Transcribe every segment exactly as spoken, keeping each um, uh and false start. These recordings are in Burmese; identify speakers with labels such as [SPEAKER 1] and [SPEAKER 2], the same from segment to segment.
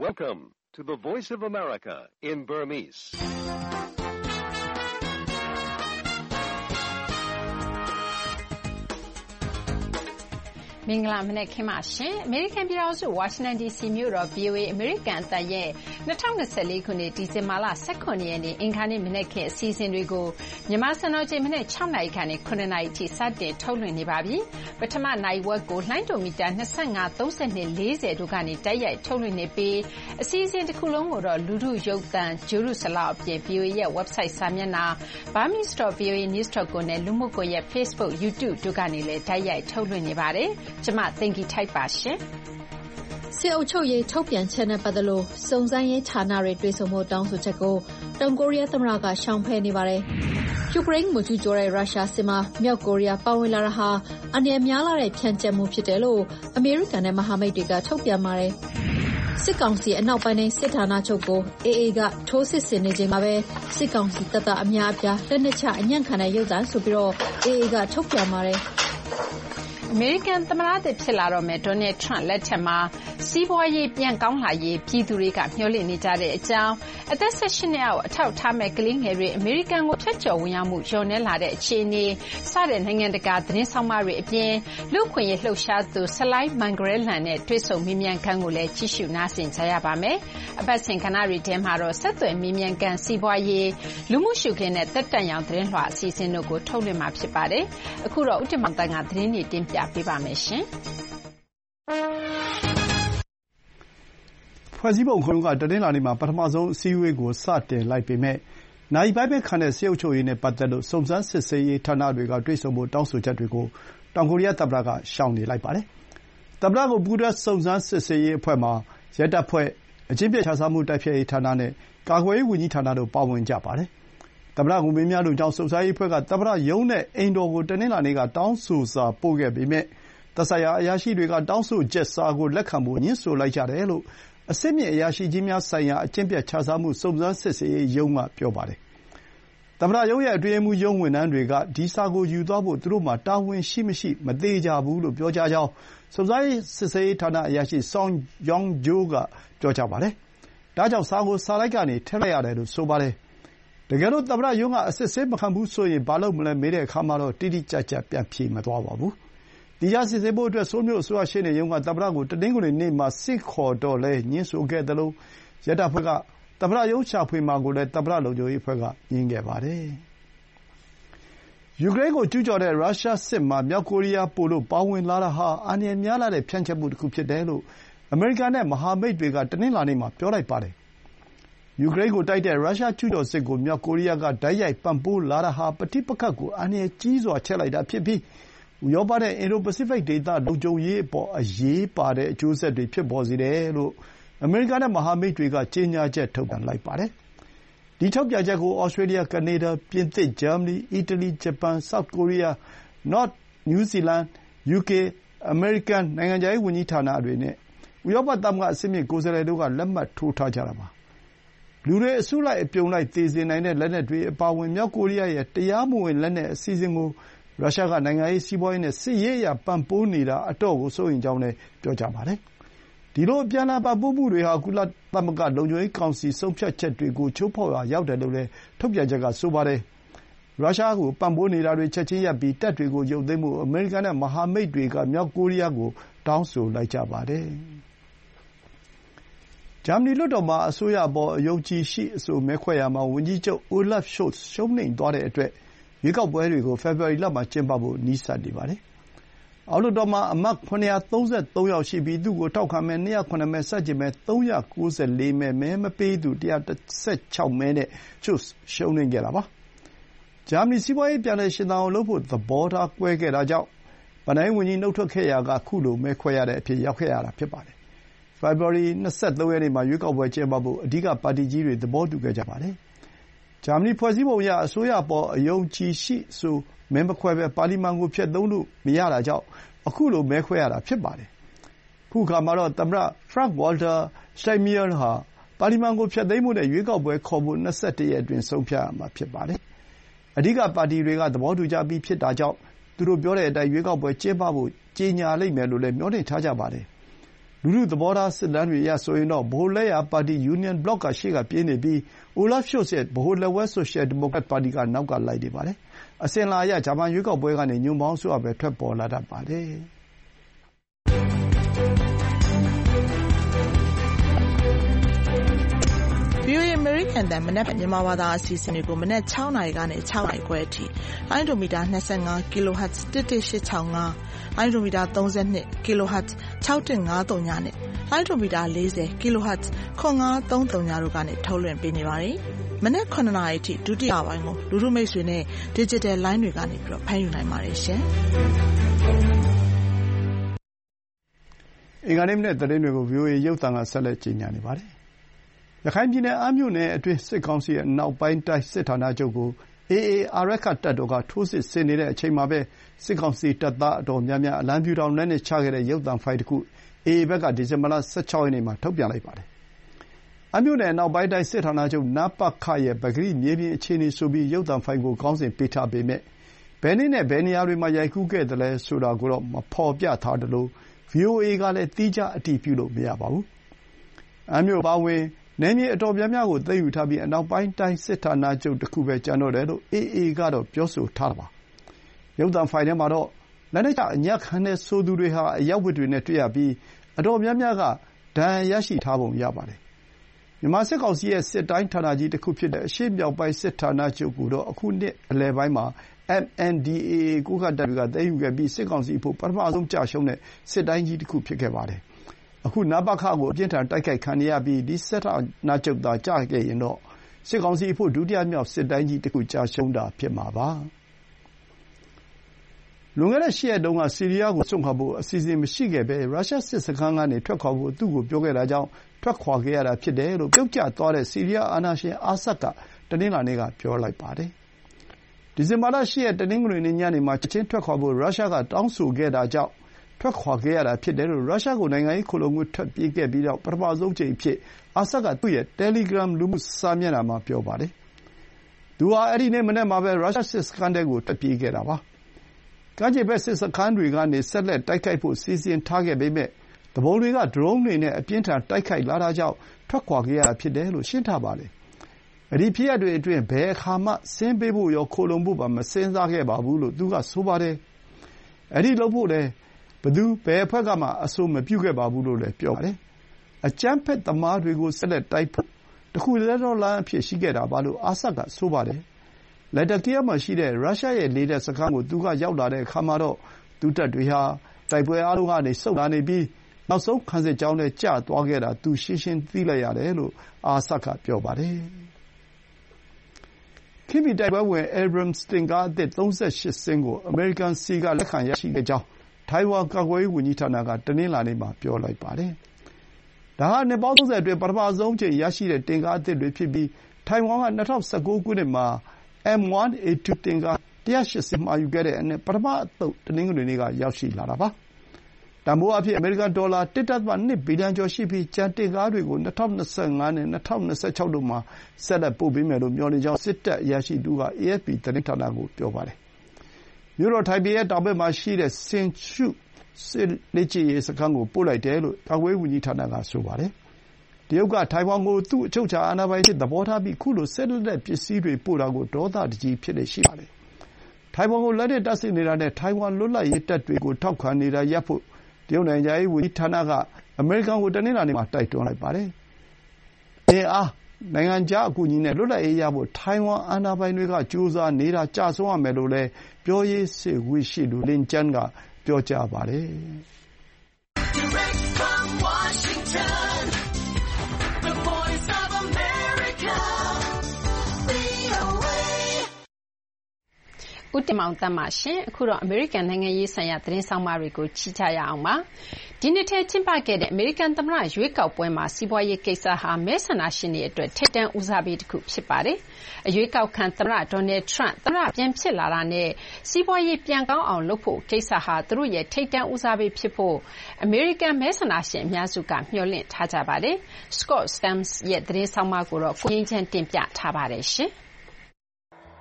[SPEAKER 1] Welcome to the Voice of America in Burmese.
[SPEAKER 2] ။မင်္ဂလာမနက်ခင်းပါရှင်။အမေရိကန်ပြည်ထောင်စုဝါရှင်တန်ဒီစီမြို့တော် ဗွီအိုအေ အမေရိကန်အသံရဲ့၂၀၂၄ခုနှစ်ဒီဇင်ဘာလ၁၇ရက်နေ့အင်္ဂါနေ့မနက်ခင်းအစီအစဉ်တွေကိုမြန်မာစံတော်ချိန်မနက်၆နာရီကနေ၇နာရီအထိစတင်ထုတ်လွှင့်နေပါပြီ။ပထမနာရီဝက်ကိုလှိုင်းဒိုမီတာ၂၅, ၃၂, ၄၀တို့ကနေတိုက်ရိုက်ထုတ်လွှင့်နေပြီးအစီအစဉ်တစ်ခုလုံးကိုတော့လူထုရုပ်သံဂျိုရုဆလောက်အပြင် ဗွီအိုအေရဲ့ website စာမျက်နှာ burmese dot v o a news dot com နဲ့လူမှုကွန်ရက် Facebook, YouTube တို့ကနေလည်းတိုက်ရိုက်ထုတ်လွှင့်နေပါတယ်။ကျွန်မသိင်္ဂီထိုက်ပါရှင်
[SPEAKER 3] ။စစ်အုပ်ချုပ်ရေးထုတ်ပြန်ချက်နဲ့ပတ်သက်လို့စုံစမ်းရေးဌာနတွေတွေ့ဆုံဖို့တောင်းဆိုချက်ကိုတောင်ကိုရီးယားသမ္မတကရှောင်ဖယ်နေပါတယ်။ယူကရိန်းကိုကျူးကျော်တဲ့ရုရှားစစ်မှာမြောက်ကိုရီးယားပါဝင်လာတာဟာအန္တရာယ်များလာတဲ့ဖြန့်ကျက်မှုဖြစ်တယ်လို့အမေရိကန်နဲ့မဟာမိတ်တွေကထုတ်ပြန်ပါတယ်။စစ်ကောင်စီအနောက်ပိုင်းတိုင်းစစ်ဌာနချုပ်ကို အေအေ ကထိုးစစ်ဆင်နေချိန်မှာပဲစစ်ကောင်စီတပ်သားအများအပြားလက်နက်ချအညံ့ခံတဲ့ရုပ်သံဆိုပြီးတော့ အေအေ ကထုတ်ပြန်ပါတယ်။
[SPEAKER 2] အမေရိကန်သမ္မတသစ်ဖြစ်လာတော့မယ့်ဒေါ်နယ်ထရန့်လက်ထက်မှာစီးပွားရေးပြန်ကောင်းလာရေးပြည်သူတွေကမျှော်လင့်နေကြတဲ့အကြောင်းအသက်၁၈နှစ်အောက်အထောက်ထားမဲ့ကလေးငယ်တွေအမေရိကန်ကိုဖြတ်ကျော်ဝင်ရောက်မှုလျော့နည်းလာတဲ့အခြေအနေစတဲ့နိုင်ငံတကာသတင်းဆောင်မတွေအပြင်လူ့အခွင့်အရေးလှုပ်ရှားသူဆလိုင်းမန်ဂရဲလန်နဲ့တွေ့ဆုံမေးမြန်းခန်းကိုလည်းကြည့်ရှုနားဆင်ကြရပါမယ်။အပတ်စဉ်ကဏ္ဍတွေထဲမှာတော့ဆက်သွယ်မေးမြန်းခန်းစီးပွားရေးလူမှုရှုခင်းနဲ့တက်တန့်ရောင်သတင်းလွှာအစီအစဉ်တို့ကိုထုတ်လွှင့်မှာဖြစ်ပါတယ်။အခုတော့ဥတ္တမောင်တန်ကသတင်းတွေတင်ပြပေးပါမယ်ရှင်။
[SPEAKER 4] ဖွဲ့စည်းပုံခုံရုံးကတနင်္လာနေ့မှာပထမဆုံးအစည်းအဝေးကိုစတင်လိုက်ပေမဲ့နာရီပိုင်းပဲခံတဲ့စစ်အုပ်ချုပ်ရေးနဲ့ပတ်သက်လို့စုံစမ်းစစ်ဆေးရေးဌာနတွေကတွေ့ဆုံဖို့တောင်းဆိုချက်တွေကိုတောင်ကိုရီးယားသမ္မတကရှောင်နေလိုက်ပါတယ်။သမ္မတကိုပူးတွဲစုံစမ်းစစ်ဆေးရေးအဖွဲ့မှာရဲတပ်ဖွဲ့၊အကျင့်ပျက်ခြစားမှုတိုက်ဖျက်ရေးဌာနနဲ့ကာကွယ်ရေးဝန်ကြီးဌာနတို့ပါဝင်ကြပါတယ်။သမ္မတကိုမေးမြန်းလိုကြောင်းစုံစမ်းရေးအဖွဲ့ကသမ္မတရုံးနဲ့အိမ်တော်ကိုတနင်္လာနေ့ကတောင်းဆိုစာပို့ခဲ့ပေမဲ့သက်ဆိုင်ရာအရာရှိတွေကတောင်းဆိုချက်စာကိုလက်ခံဖို့ငြင်းဆိုလိုက်ကြတယ်လို့အဆင့်မြင့်အရာရှိကြီးများဆိုင်ရာအကျင့်ပျက်ခြစားမှုစုံစမ်းစစ်ဆေးရေးရုံးကပြောပါတယ်။သမ္မတရုံးရဲ့အတွင်းရေးမှူးရုံးဝန်ထမ်းတွေကဒီစာကိုယူသွားဖို့သူတို့မှာတာဝန်ရှိမရှိမသေချာဘူးလို့ပြောကြားကြောင်းစုံစမ်းစစ်ဆေးရေးဌာနအရာရှိ Song Yong-jo ကပြောကြားပါတယ်။ဒါကြောင့်စာကိုစာတိုက်ကနေထည့်လိုက်ရတယ်လို့ဆိုပါတယ်။တကယ်လို့သမ္မတရုံးကအစစ်ဆေးမခံဘူးဆိုရင်ဘာလုပ်မလဲမေးတဲ့အခါမှာတော့တိတိကျကျပြန်ဖြေမသွားပါဘူး။သီးခြားစစ်ဆေးဖို့အတွက်ဆိုးလ်မြို့အစိုးရရှေ့နေရုံးကသမ္မတကိုတနင်္ဂနွေနေ့မှာဆင့်ခေါ်တော့လည်းငြင်းဆိုခဲ့သလိုရဲတပ်ဖွဲ့ကသမ္မတရုံးရှာဖွေမှာကိုလည်းသမ္မတလုံခြုံရေးအဖွဲ့ကငြင်းခဲ့ပါတယ်။ယူကရိန်းကိုကျူးကျော်တဲ့ရုရှားစစ်မှာမြောက်ကိုရီးယားပိုလို့ပါဝင်လာတာဟာအန္တရာယ်များလှတဲ့ဖြန့်ကျက်မှုတခုဖြစ်တယ်လို့အမေရိကန်နဲ့မဟာမိတ်တွေကတနင်္လာနေ့မှာပြောလိုက်ပါတယ်။ယူကရိန်းကိုတိုက်တဲ့ရုရှားကျူးကျော်စစ်ကိုမြောက်ကိုရီးယားကတိုက်ရိုက်ပံ့ပိုးလာတာဟာပဋိပက္ခကိုအန္တရာယ်ကြီးစွာချဲ့လိုက်တာဖြစ်ပြီးဥရောပနဲ့အင်ဒိုပစိဖိတ်ဒေသလုံခြုံရေးအပေါ်အရေးပါတဲ့အကျိုးဆက်တွေဖြစ်ပေါ်စေတယ်လို့အမေရိကန်နဲ့မဟာမိတ်တွေကကြေညာချက်ထုတ်ပြန်လိုက်ပါတယ်။ဒီထုတ်ပြန်ချက်ကိုဩစတြေးလျ၊ကနေဒါ၊ပြင်သစ်၊ဂျာမနီ၊အီတလီ၊ဂျပန်၊ဆောက်ကိုရီးယား၊နော့နယူးဇီလန်၊ယူကေ၊အမေရိကန်နိုင်ငံခြားရေးဝန်ကြီးဌာနတွေနဲ့ဥရောပသမဂ္ဂအဆင့်မြင့်ကိုယ်စားလှယ်တို့ကလက်မှတ်ထိုးထားကြတာပါ။လူတွေအစုလိုက်အပြုံလိုက်သေစေနိုင်တဲ့လက်နက်တွေအပါအဝင်မြောက်ကိုရီးယားရဲ့တရားမဝင်လက်နက်အစီအစဉ်ကိုရုရှားကနိုင်ငံရေး၊စီးပွားရေးနဲ့စစ်ရေးအရပံ့ပိုးနေတာအတော့်ကိုစိုးရိမ်ကြောင်းလည်းပြောကြပါတယ်။ဒီလိုအပြန်အလှန်ပံ့ပိုးမှုတွေဟာကုလသမဂ္ဂလုံခြုံရေးကောင်စီဆုံးဖြတ်ချက်တွေကိုချိုးဖောက်ရာရောက်တယ်လို့လည်းထုတ်ပြန်ချက်ကဆိုပါတယ်။ရုရှားကိုပံ့ပိုးနေတာတွေချက်ချင်းရပ်ပြီးတပ်တွေကိုရုပ်သိမ်းဖို့အမေရိကန်နဲ့မဟာမိတ်တွေကမြောက်ကိုရီးယားကိုတောင်းဆိုလိုက်ကြပါတယ်။ဂျာမနီလွှတ်တော်မှာအစိုးရအပေါ်အယုံကြည်ရှိအဆိုမဲခွဲရာမှာဝန်ကြီးချုပ် Olaf Scholz ရှုံးနိမ့်သွားတဲ့အတွက်ရွေးကောက်ပွဲတွေကိုဖေဖော်ဝါရီလမှာကျင်းပဖို့နီးစပ်နေပါတယ်။အောက်လွှတ်တော်မှာအမတ်၇၃၃ယောက်ရှိပြီးသူ့ကိုထောက်ခံမဲ၂၀၇မဲဆန့်ကျင်မဲ၃၉၄မဲမဲမပေးသူ၁၁၆မဲနဲ့ Scholz ရှုံးနိမ့်ခဲ့တာပါ။ဂျာမနီစီးပွားရေးပြန်လည်ရှင်သန်အောင်လုပ်ဖို့သဘောထားကွဲခဲ့တာကြောင့်ဘဏ္ဍာရေးဝန်ကြီးနုတ်ထွက်ခဲ့ရာကခုလိုမဲခွဲရတဲ့အဖြစ်ရောက်ခဲ့ရတာဖြစ်ပါတယ်။ဖေဖော်ဝါရီ၂၃ရက်နေ့မှာရွေးကောက်ပွဲကျင်းပဖို့အဓိကပါတီကြီးတွေသဘောတူခဲ့ကြပါတယ်။ဂျာမနီဖွဲ့စည်းပုံအရအစိုးရအပေါ်အယုံကြည်ရှိအဆိုမဲမခွဲဘဲပါလီမန်ကိုဖျက်သိမ်းလို့မရတာကြောင့်အခုလိုမဲခွဲရတာဖြစ်ပါတယ်။ခုအခါမှာတော့သမ္မတ Frank Walter Steinmeier ဟာပါလီမန်ကိုဖျက်သိမ်းဖို့နဲ့ရွေးကောက်ပွဲခေါ်ဖို့၂၁ရက်အတွင်းဆုံးဖြတ်ရမှာဖြစ်ပါတယ်။အဓိကပါတီတွေကသဘောတူကြပြီးဖြစ်တာကြောင့်သူတို့ပြောတဲ့အတိုင်းရွေးကောက်ပွဲကျင်းပဖို့ကြေညာလိမ့်မယ်လို့လည်းမျှော်လင့်ထားကြပါတယ်။လူထုသဘောထားစစ်တမ်းတွေအရဆိုရင်တော့ဗဟိုလက်ယာပါတီ Union Bloc ကရှေ့ကပြေးနေပြီး Olaf Scholz ရဲ့ဗဟိုလက်ဝဲ ဆိုရှယ်ဒီမိုကရက်ပါတီကနောက်ကလိုက်နေပါတယ်။အစဉ်အလာအရဂျာမန်ရွေးကောက်ပွဲကနေညွန့်ပေါင်းအစိုးရပဲထွက်ပေါ်လာတတ်ပါတယ်။
[SPEAKER 5] ဗွီအိုအေ American တန်မနက်မြန်မာဘာသာအစီအစဉ်တွေကိုမနက်၆နာရီကနေ၆နာရီခွဲအထိလိုင်းဒိုမီတာ၂၅ kHz တစ်တစ်ရှစ်၆၅လိုင်းဒိုမီတာ၃၂ kHz ၆တစ်၅၃ညနဲ့လိုင်းဒိုမီတာ၄၀ kHz ခွန်ငါး၃၃ညတို့ကနေထုတ်လွှင့်ပေးနေပါတယ်။မနက်၇နာရီအထိဒုတိယပိုင်းကိုလူထုမိတ်ဆွေနဲ့ digital line တွေကနေပြီးတော့ဖမ်းယူနိုင်ပါတယ်ရှင်။
[SPEAKER 4] အင်္ဂါနေ့မနက်သတင်းတွေကို ဗွီအိုအေရုပ်သံကဆက်လက်ကြီးညာနေပါတယ်။ရခိုင်ပြည်နယ်အမ်းမြို့နယ်အတွင်းစစ်ကောင်စီရဲ့အနောက်ပိုင်းတိုင်းစစ်ဌာနချုပ်ကို အေအေ အာရက္ခတပ်တော်ကထိုးစစ်ဆင်နေတဲ့အချိန်မှာပဲစစ်ကောင်စီတပ်သားအတော်များများအလံဖြူထောင်လက်နက်ချခဲ့တဲ့ရုပ်သံဖိုင်တစ်ခု အေအေ ဘက်ကဒီဇင်ဘာလ၁၆ရက်နေ့မှာထုတ်ပြန်လိုက်ပါတယ်။အမ်းမြို့နယ်အနောက်ပိုင်းတိုင်းစစ်ဌာနချုပ် နပခ ရဲ့ပကတိမြေပြင်အခြေအနေဆိုပြီးရုပ်သံဖိုင်ကိုခေါင်းစဉ်ပေးထားပေမဲ့ဘယ်နေ့နဲ့ဘယ်နေရာတွေမှာရိုက်ကူးခဲ့သလဲဆိုတာကိုတော့မဖော်ပြထားသလို ဗွီအိုအေ ကလည်းသီးခြားအတည်ပြုလို့မရပါဘူး။အမ်းမြို့ပါဝင်နယ်မြေအတော်များများကိုသိမ်းယူထားပြီးအနောက်ပိုင်းတိုင်းစစ်ဌာနချုပ်တစ်ခုပဲကျန်တော့တယ်လို့ အေအေ ကတော့ပြောဆိုထားတာပါ။ရုပ်သံဖိုင်ထဲမှာတော့လက်နက်ချအညံ့ခံတဲ့ဆိုသူတွေဟာအရပ်ဝတ်တွေနဲ့တွေ့ရပြီးအတော်များများကဒဏ်ရာရရှိထားပုံရပါတယ်။မြန်မာစစ်ကောင်စီရဲ့စစ်တိုင်းဌာနကြီးတစ်ခုဖြစ်တဲ့အရှေ့မြောက်ပိုင်းစစ်ဌာနချုပ်ကိုတော့အခုနှစ်အလယ်ပိုင်းမှာ အမ် အန် ဒီ အေ အေ ကိုးကန့်တပ်တွေကသိမ်းယူခဲ့ပြီးစစ်ကောင်စီအဖို့ပထမဆုံးကျရှုံးတဲ့စစ်တိုင်းကြီးတစ်ခုဖြစ်ခဲ့ပါတယ်။အခုနပခကိုအပြင်းထန်တိုက်ခိုက်ခံနေရပြီးဒီစစ်ဌာနချုပ်သာကျခဲ့ရင်တော့စစ်ကောင်စီအဖို့ဒုတိယမြောက်စစ်တိုင်းကြီးတစ်ခုကျရှုံးတာဖြစ်မှာပါ။လွန်ခဲ့တဲ့၈ရက်တုန်းကဆီးရီးယားကိုစွန့်ခွာဖို့အစီအစဉ်မရှိခဲ့ဘဲရုရှားစစ်စခန်းကနေထွက်ခွာဖို့သူ့ကိုပြောခဲ့တာကြောင့်ထွက်ခွာခဲ့ရတာဖြစ်တယ်လို့ပြုတ်ကျသွားတဲ့ဆီးရီးယားအာဏာရှင်အာဆတ်ကတနင်္လာနေ့ကပြောလိုက်ပါတယ်။ဒီဇင်ဘာလ၈ရက်တနင်္ဂနွေနေ့ညနေမှာချက်ချင်းထွက်ခွာဖို့ရုရှားကတောင်းဆိုခဲ့တာကြောင့်ထွက်ခွာခဲ့ရတာဖြစ်တယ်လို့ရုရှားကိုနိုင်ငံရေးခိုလှုံခွင့်ထွက်ပြေးခဲ့ပြီးတော့ပထမဆုံးကြိမ်အဖြစ်အာဆတ်ကသူ့ရဲ့ Telegram လူမှုစာမျက်နှာမှာပြောပါတယ်။သူဟာအဲ့ဒီနေ့မနေ့မှာပဲရုရှားစစ်စခန်းထဲကိုထွက်ပြေးခဲ့တာပါ။ကမ်းခြေဘက်စစ်စခန်းတွေကနေဆက်လက်တိုက်ခိုက်ဖို့စီစဉ်ထားခဲ့ပေမဲ့သူပုန်တွေကဒရုန်းတွေနဲ့အပြင်းထန်တိုက်ခိုက်လာတာကြောင့်ထွက်ခွာခဲ့ရတာဖြစ်တယ်လို့ရှင်းထားပါတယ်။အဲ့ဒီဖြစ်ရပ်တွေအတွင်းဘယ်အခါမှဆင်းပေးဖို့ရောခိုလှုံဖို့ပါမစဉ်းစားခဲ့ပါဘူးလို့သူကဆိုပါတယ်။အဲ့ဒီလုပ်ဖို့လည်းဘယ်သူဘယ်အဖွဲ့ကမှအဆိုမပြုခဲ့ပါဘူးလို့လည်းပြောပါတယ်။အကြမ်းဖက်သမားတွေကိုဆက်လက်တိုက်ဖို့တခုတည်းသောလမ်းအဖြစ်ရှိခဲ့တာပါလို့အာဆတ်ကဆိုပါတယ်။လက်တာကီယာမှာရှိတဲ့ရုရှားရဲ့လေတပ်စခန်းကိုသူကရောက်လာတဲ့အခါမှာတော့သူတပ်တွေဟာတိုက်ပွဲအားလုံးကနေဆုတ်လာနေပြီးနောက်ဆုံးခံစစ်ကြောင်းနဲ့ကျသွားခဲ့တာသူရှင်းရှင်းသိလိုက်ရတယ်လို့အာဆတ်ကပြောပါတယ်။ခိဗီတိုက်ပွဲဝင် Abrams တင့်ကားအသစ်သုံးဆယ့်ရှစ်စင်းကိုအမေရိကန်စီကလက်ခံရရှိခဲ့ကြောင်းထိုင်ဝမ်ကာကွယ်ရေးဝန်ကြီးဌာနကတနင်္လာနေ့မှာပြောလိုက်ပါတယ်။ဒါဟာနှစ်ပေါင်းသုံးဆယ်အတွင်းပထမဆုံးအကြိမ်ရရှိတဲ့တင့်ကားအသစ်တွေဖြစ်ပြီးထိုင်ဝမ်က၂၀၁၉ခုနှစ်မှာ အမ် ၁အေးတူ တင့်ကား၁၀၈စင်းမှာယူခဲ့တဲ့အနက်ပထမအသုတ်တနင်္ဂနွေနေ့ကရောက်ရှိလာတာပါ။တန်ဖိုးအားဖြင့်အမေရိကန်ဒေါ်လာ၁.၂ဘီလီယံကျော်ရှိပြီးကျန်တင့်ကားတွေကို၂၀၂၅နဲ့၂၀၂၆တို့မှာဆက်လက်ပို့ပေးမယ်လို့မျှော်လင့်ကြောင်းစစ်တပ်အရာရှိတဦးက အေအက်ဖ်ပီ သတင်းဌာနကိုပြောပါတယ်။မြို့တော်ထိုင်ပေရဲ့တောင်ဘက်မှာရှိတဲ့ဆင်ရှုစစ်လေ့ကျင့်ရေးစခန်းကိုပို့လိုက်တယ်လို့ကာကွယ်ရေးဝန်ကြီးဌာနကဆိုပါတယ်။တရုတ်ကထိုင်ဝမ်ကိုသူ့အချုပ်အခြာအာဏာပိုင်အဖြစ်သဘောထားပြီးခုလိုစစ်လက်နက်ပစ္စည်းတွေပို့တာကိုဒေါသတကြီးဖြစ်လေ့ရှိပါတယ်။ထိုင်ဝမ်ကိုလက်နက်တပ်ဆင်နေတာနဲ့ထိုင်ဝမ်လွတ်လပ်ရေးတပ်တွေကိုထောက်ခံနေတာရပ်ဖို့တရုတ်နိုင်ငံရေးဝန်ကြီးဌာနကအမေရိကန်ကိုတနင်္လာနေ့မှာတိုက်တွန်းလိုက်ပါတယ်။အင်အားနိုင်ငံခြားအကူအညီနဲ့လွတ်လပ်ရေးရဖို့ထိုင်ဝမ်အာဏာပိုင်တွေကကြိုးစားနေတာကျဆုံးရမယ်လို့လည်းပြောရေးဆိုခွင့်ရှိသူလင်ကျန်းကပြောကြားပါတယ်။
[SPEAKER 6] Direct from Washington, the voice of America, ဗွီအိုအေ
[SPEAKER 2] ဦးတင်မောင်သန်းပါရှင်အခုတော့အမေရိကန်နိုင်ငံရေးဆိုင်ရာသတင်းဆောင်မတွေကိုချီချရအောင်ပါဒီနှစ်ထဲကျင်းပခဲ့တဲ့အမေရိကန်သမ္မတရွေးကောက်ပွဲမှာစီးပွားရေးကိစ္စဟာမဲဆန္ဒရှင်တွေအတွက်ထိပ်တန်းဦးစားပေးတစ်ခုဖြစ်ပါတယ်အရွေးကောက်ခံသမ္မတဒေါ်နယ်ထရန့်သမ္မတပြန်ဖြစ်လာတာနဲ့စီးပွားရေးပြန်ကောင်းအောင်လုပ်ဖို့ကိစ္စဟာသူတို့ရဲ့ထိပ်တန်းဦးစားပေးဖြစ်ဖို့အမေရိကန်မဲဆန္ဒရှင်အများစုကမျှော်လင့်ထားကြပါတယ် Scott Stearns ရဲ့သတင်းဆောင်မကိုတော့ကိုရင်းချမ်းတင်ပြထားပါတယ်ရှင်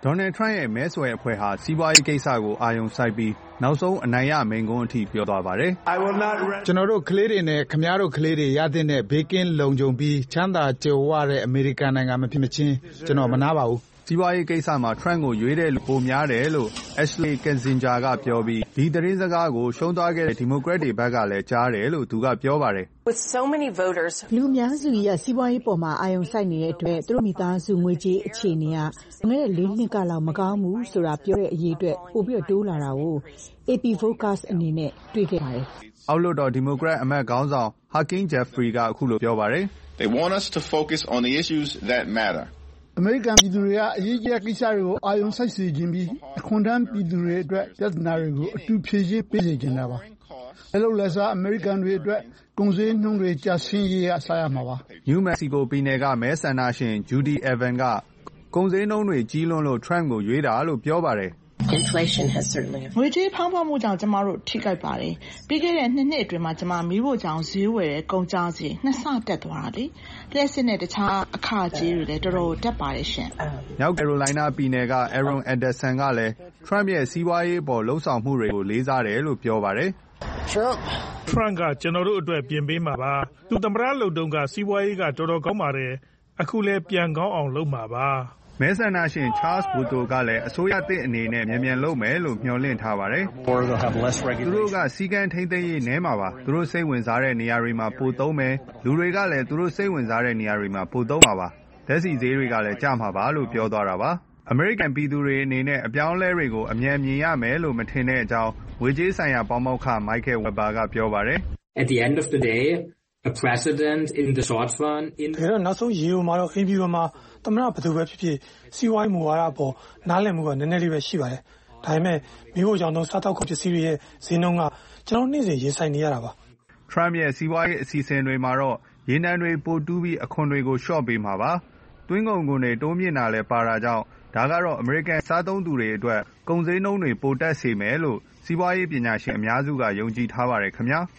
[SPEAKER 7] ဒေါ်နယ်ထရန့်ရဲ့မဲဆွယ်အဖွဲ့ဟာစီးပွားရေးကိစ္စကိုအာရုံစိုက်ပြီးနောက်ဆုံးအနိုင်ရမိန့်ခွန်းအထိပြောသွားပါတယ်
[SPEAKER 8] ။ကျွန်တော်တို့ကလေးတွေနဲ့ခင်ဗျားတို့ကလေးတွေရသင့်တဲ့ဘေးကင်းလုံခြုံပြီးချမ်းသာကြွယ်ဝတဲ့အမေရိကန်နိုင်ငံမဖြစ်မချင်းကျွန်တော်မနာပါဘူး
[SPEAKER 7] ။စီးပွားရေးကိစ္စမှာထရန့်ကိုရွေးတဲ့လူပိုများတယ်လို့ Ashley Kinzinger ကပြောပြီးဒီသတင်းစကားကိုရှုံးသွားခဲ့တဲ့ဒီမိုကရက်တွေဘက်ကလည်းကြားတယ်လို့သူကပြောပါတယ်
[SPEAKER 9] လူအများစုရဲ့စီးပွားရေးပေါ်မှာအာရုံစိုက်နေတဲ့အတွက်သူတို့မိသားစုငွေကြေးအခြေအနေကငွေလေးနှစ်ကလောက်မကောင်းဘူးဆိုတာပြောတဲ့အရေးအတွက်ပိုပြီးတိုးလာတာကို A P Focus အနေနဲ့တွေ့ခဲ့ပါတယ်
[SPEAKER 7] ။အောက်လွှတ်တော်ဒီမိုကရက်အမတ်ခေါင်းဆောင် Hakeem Jeffrey ကအခုလိုပြောပါတယ်။
[SPEAKER 10] They want us to focus on the issues that matter.
[SPEAKER 11] အမေရိကန်ပြည်သူတွေကအရေးကြီးတဲ့ကိစ္စတွေကိုအာရုံစိုက်စေခြင်းပြီးအခွန်ထမ်းပြည်သူတွေအတွက်ပြဿနာတွေကိုအတူဖြေရှင်းပေးစေချင်တာပါ။အလုပ်လက်စားအမေရိကန်တွေအတွက်ကုန်စည်နှုန်းတွေကျဆင်းရေးအစားရမှာပါ
[SPEAKER 7] ။ New Mexico ပြည်နယ်ကမဲဆန္ဒရှင် Judy Evans ကကုန်စည်နှုန်းတွေကြီးလွန်းလို့ Trump ကိုရွေးတာလို့ပြောပါတယ်။
[SPEAKER 5] Inflation has certainly ငွေကြေးဖောင်းပွမှုကြောင့်ကျမတို့ထိခိုက်ပါတယ်။ပြီးခဲ့တဲ့နှစ်နှစ်အတွင်းမှာကျမမီးဖို့ကြောင်ဈေးဝယ်တဲ့ကုန်ကျစရိတ်နှစ်ဆတက်သွားတာလေ။လျှက်စစ်နဲ့တခြားအခကြေးတွေလည်းတော်တော်တက်ပါတယ်ရှင်
[SPEAKER 7] ။မြောက်ကယ်ရိုလိုင်းနားပြည်နယ်က Aaron Anderson ကလည်း Trump ရဲ့စီးပွားရေးပေါ်လှုံ့ဆော်မှုတွေကိုလေးစားတယ်လို့ပြောပါတယ်
[SPEAKER 12] ။ Trump Trump ကကျွန်တော်တို့အတွက်ပြင်ပေးမှာပါ။သူသမ္မတလုပ်တုန်းကစီးပွားရေးကတော်တော်ကောင်းပါတယ်။အခုလည်းပြန်ကောင်းအောင်လုပ်မှာပါ။
[SPEAKER 7] မဲဆန္ဒရှင် Charles Booto ကလည်းအစိုးရသစ်အနေနဲ့မြန်မြန်လုပ်မယ်လို့မျှော်လင့်ထားပါတယ်။သူတို့ကစီကံထိန်းသိမ်းရေးနဲမှာပါ။သူတို့စိတ်ဝင်စားတဲ့နေရာတွေမှာပိုသုံးမယ်။လူတွေကလည်းသူတို့စိတ်ဝင်စားတဲ့နေရာတွေမှာပိုသုံးမှာပါ။ဓာတ်ဆီဈေးတွေကလည်းကျမှာပါလို့ပြောသွားတာပါ။အမေရိကန်ပြည်သူတွေအနေနဲ့အပြောင်းအလဲတွေကိုအမြန်မြင်ရမယ်လို့မထင်တဲ့အကြောင်းငွေကြေးဆိုင်ရာပေါင်းမောက္ခ Michael Weber ကပြောပါတယ်။
[SPEAKER 13] At the end of the day a president in the short run in
[SPEAKER 14] ဒါတော့နောက်ဆုံးရေပေါ်မှာတော့အိမ်ပြည်ပေါ်မှာသမ္မတဘယ်သူပဲဖြစ်ဖြစ်စီးပွားရေးမူဝါဒအပေါ်နားလည်မှုကနည်းနည်းလေးပဲရှိပါတယ်။ဒါပေမဲ့မိဖို့ကြောင့်တော့စားတောက်ကုန်ပစ္စည်းတွေရဲ့ဈေးနှုန်းကကျွန်တော်နေ့စဉ်ရင်ဆိုင်နေရတာပါ
[SPEAKER 7] ။ Trump ရဲ့စီးပွားရေးအစီအစဉ်တွေမှာတော့ရေနံတွေပိုတူးပြီးအခွန်တွေကိုလျှော့ပေးမှာပါ။သွင်းကုန်ခွန်တွေတိုးမြင့်တာလည်းပါတာကြောင့်ဒါကတော့အမေရိကန်စားသုံးသူတွေအတွက်ကုန်ဈေးနှုန်းတွေပိုတက်စေမယ်လို့စီးပွားရေးပညာရှင်အများစုကယုံကြည်ထားပါတယ်ခင်ဗျာ။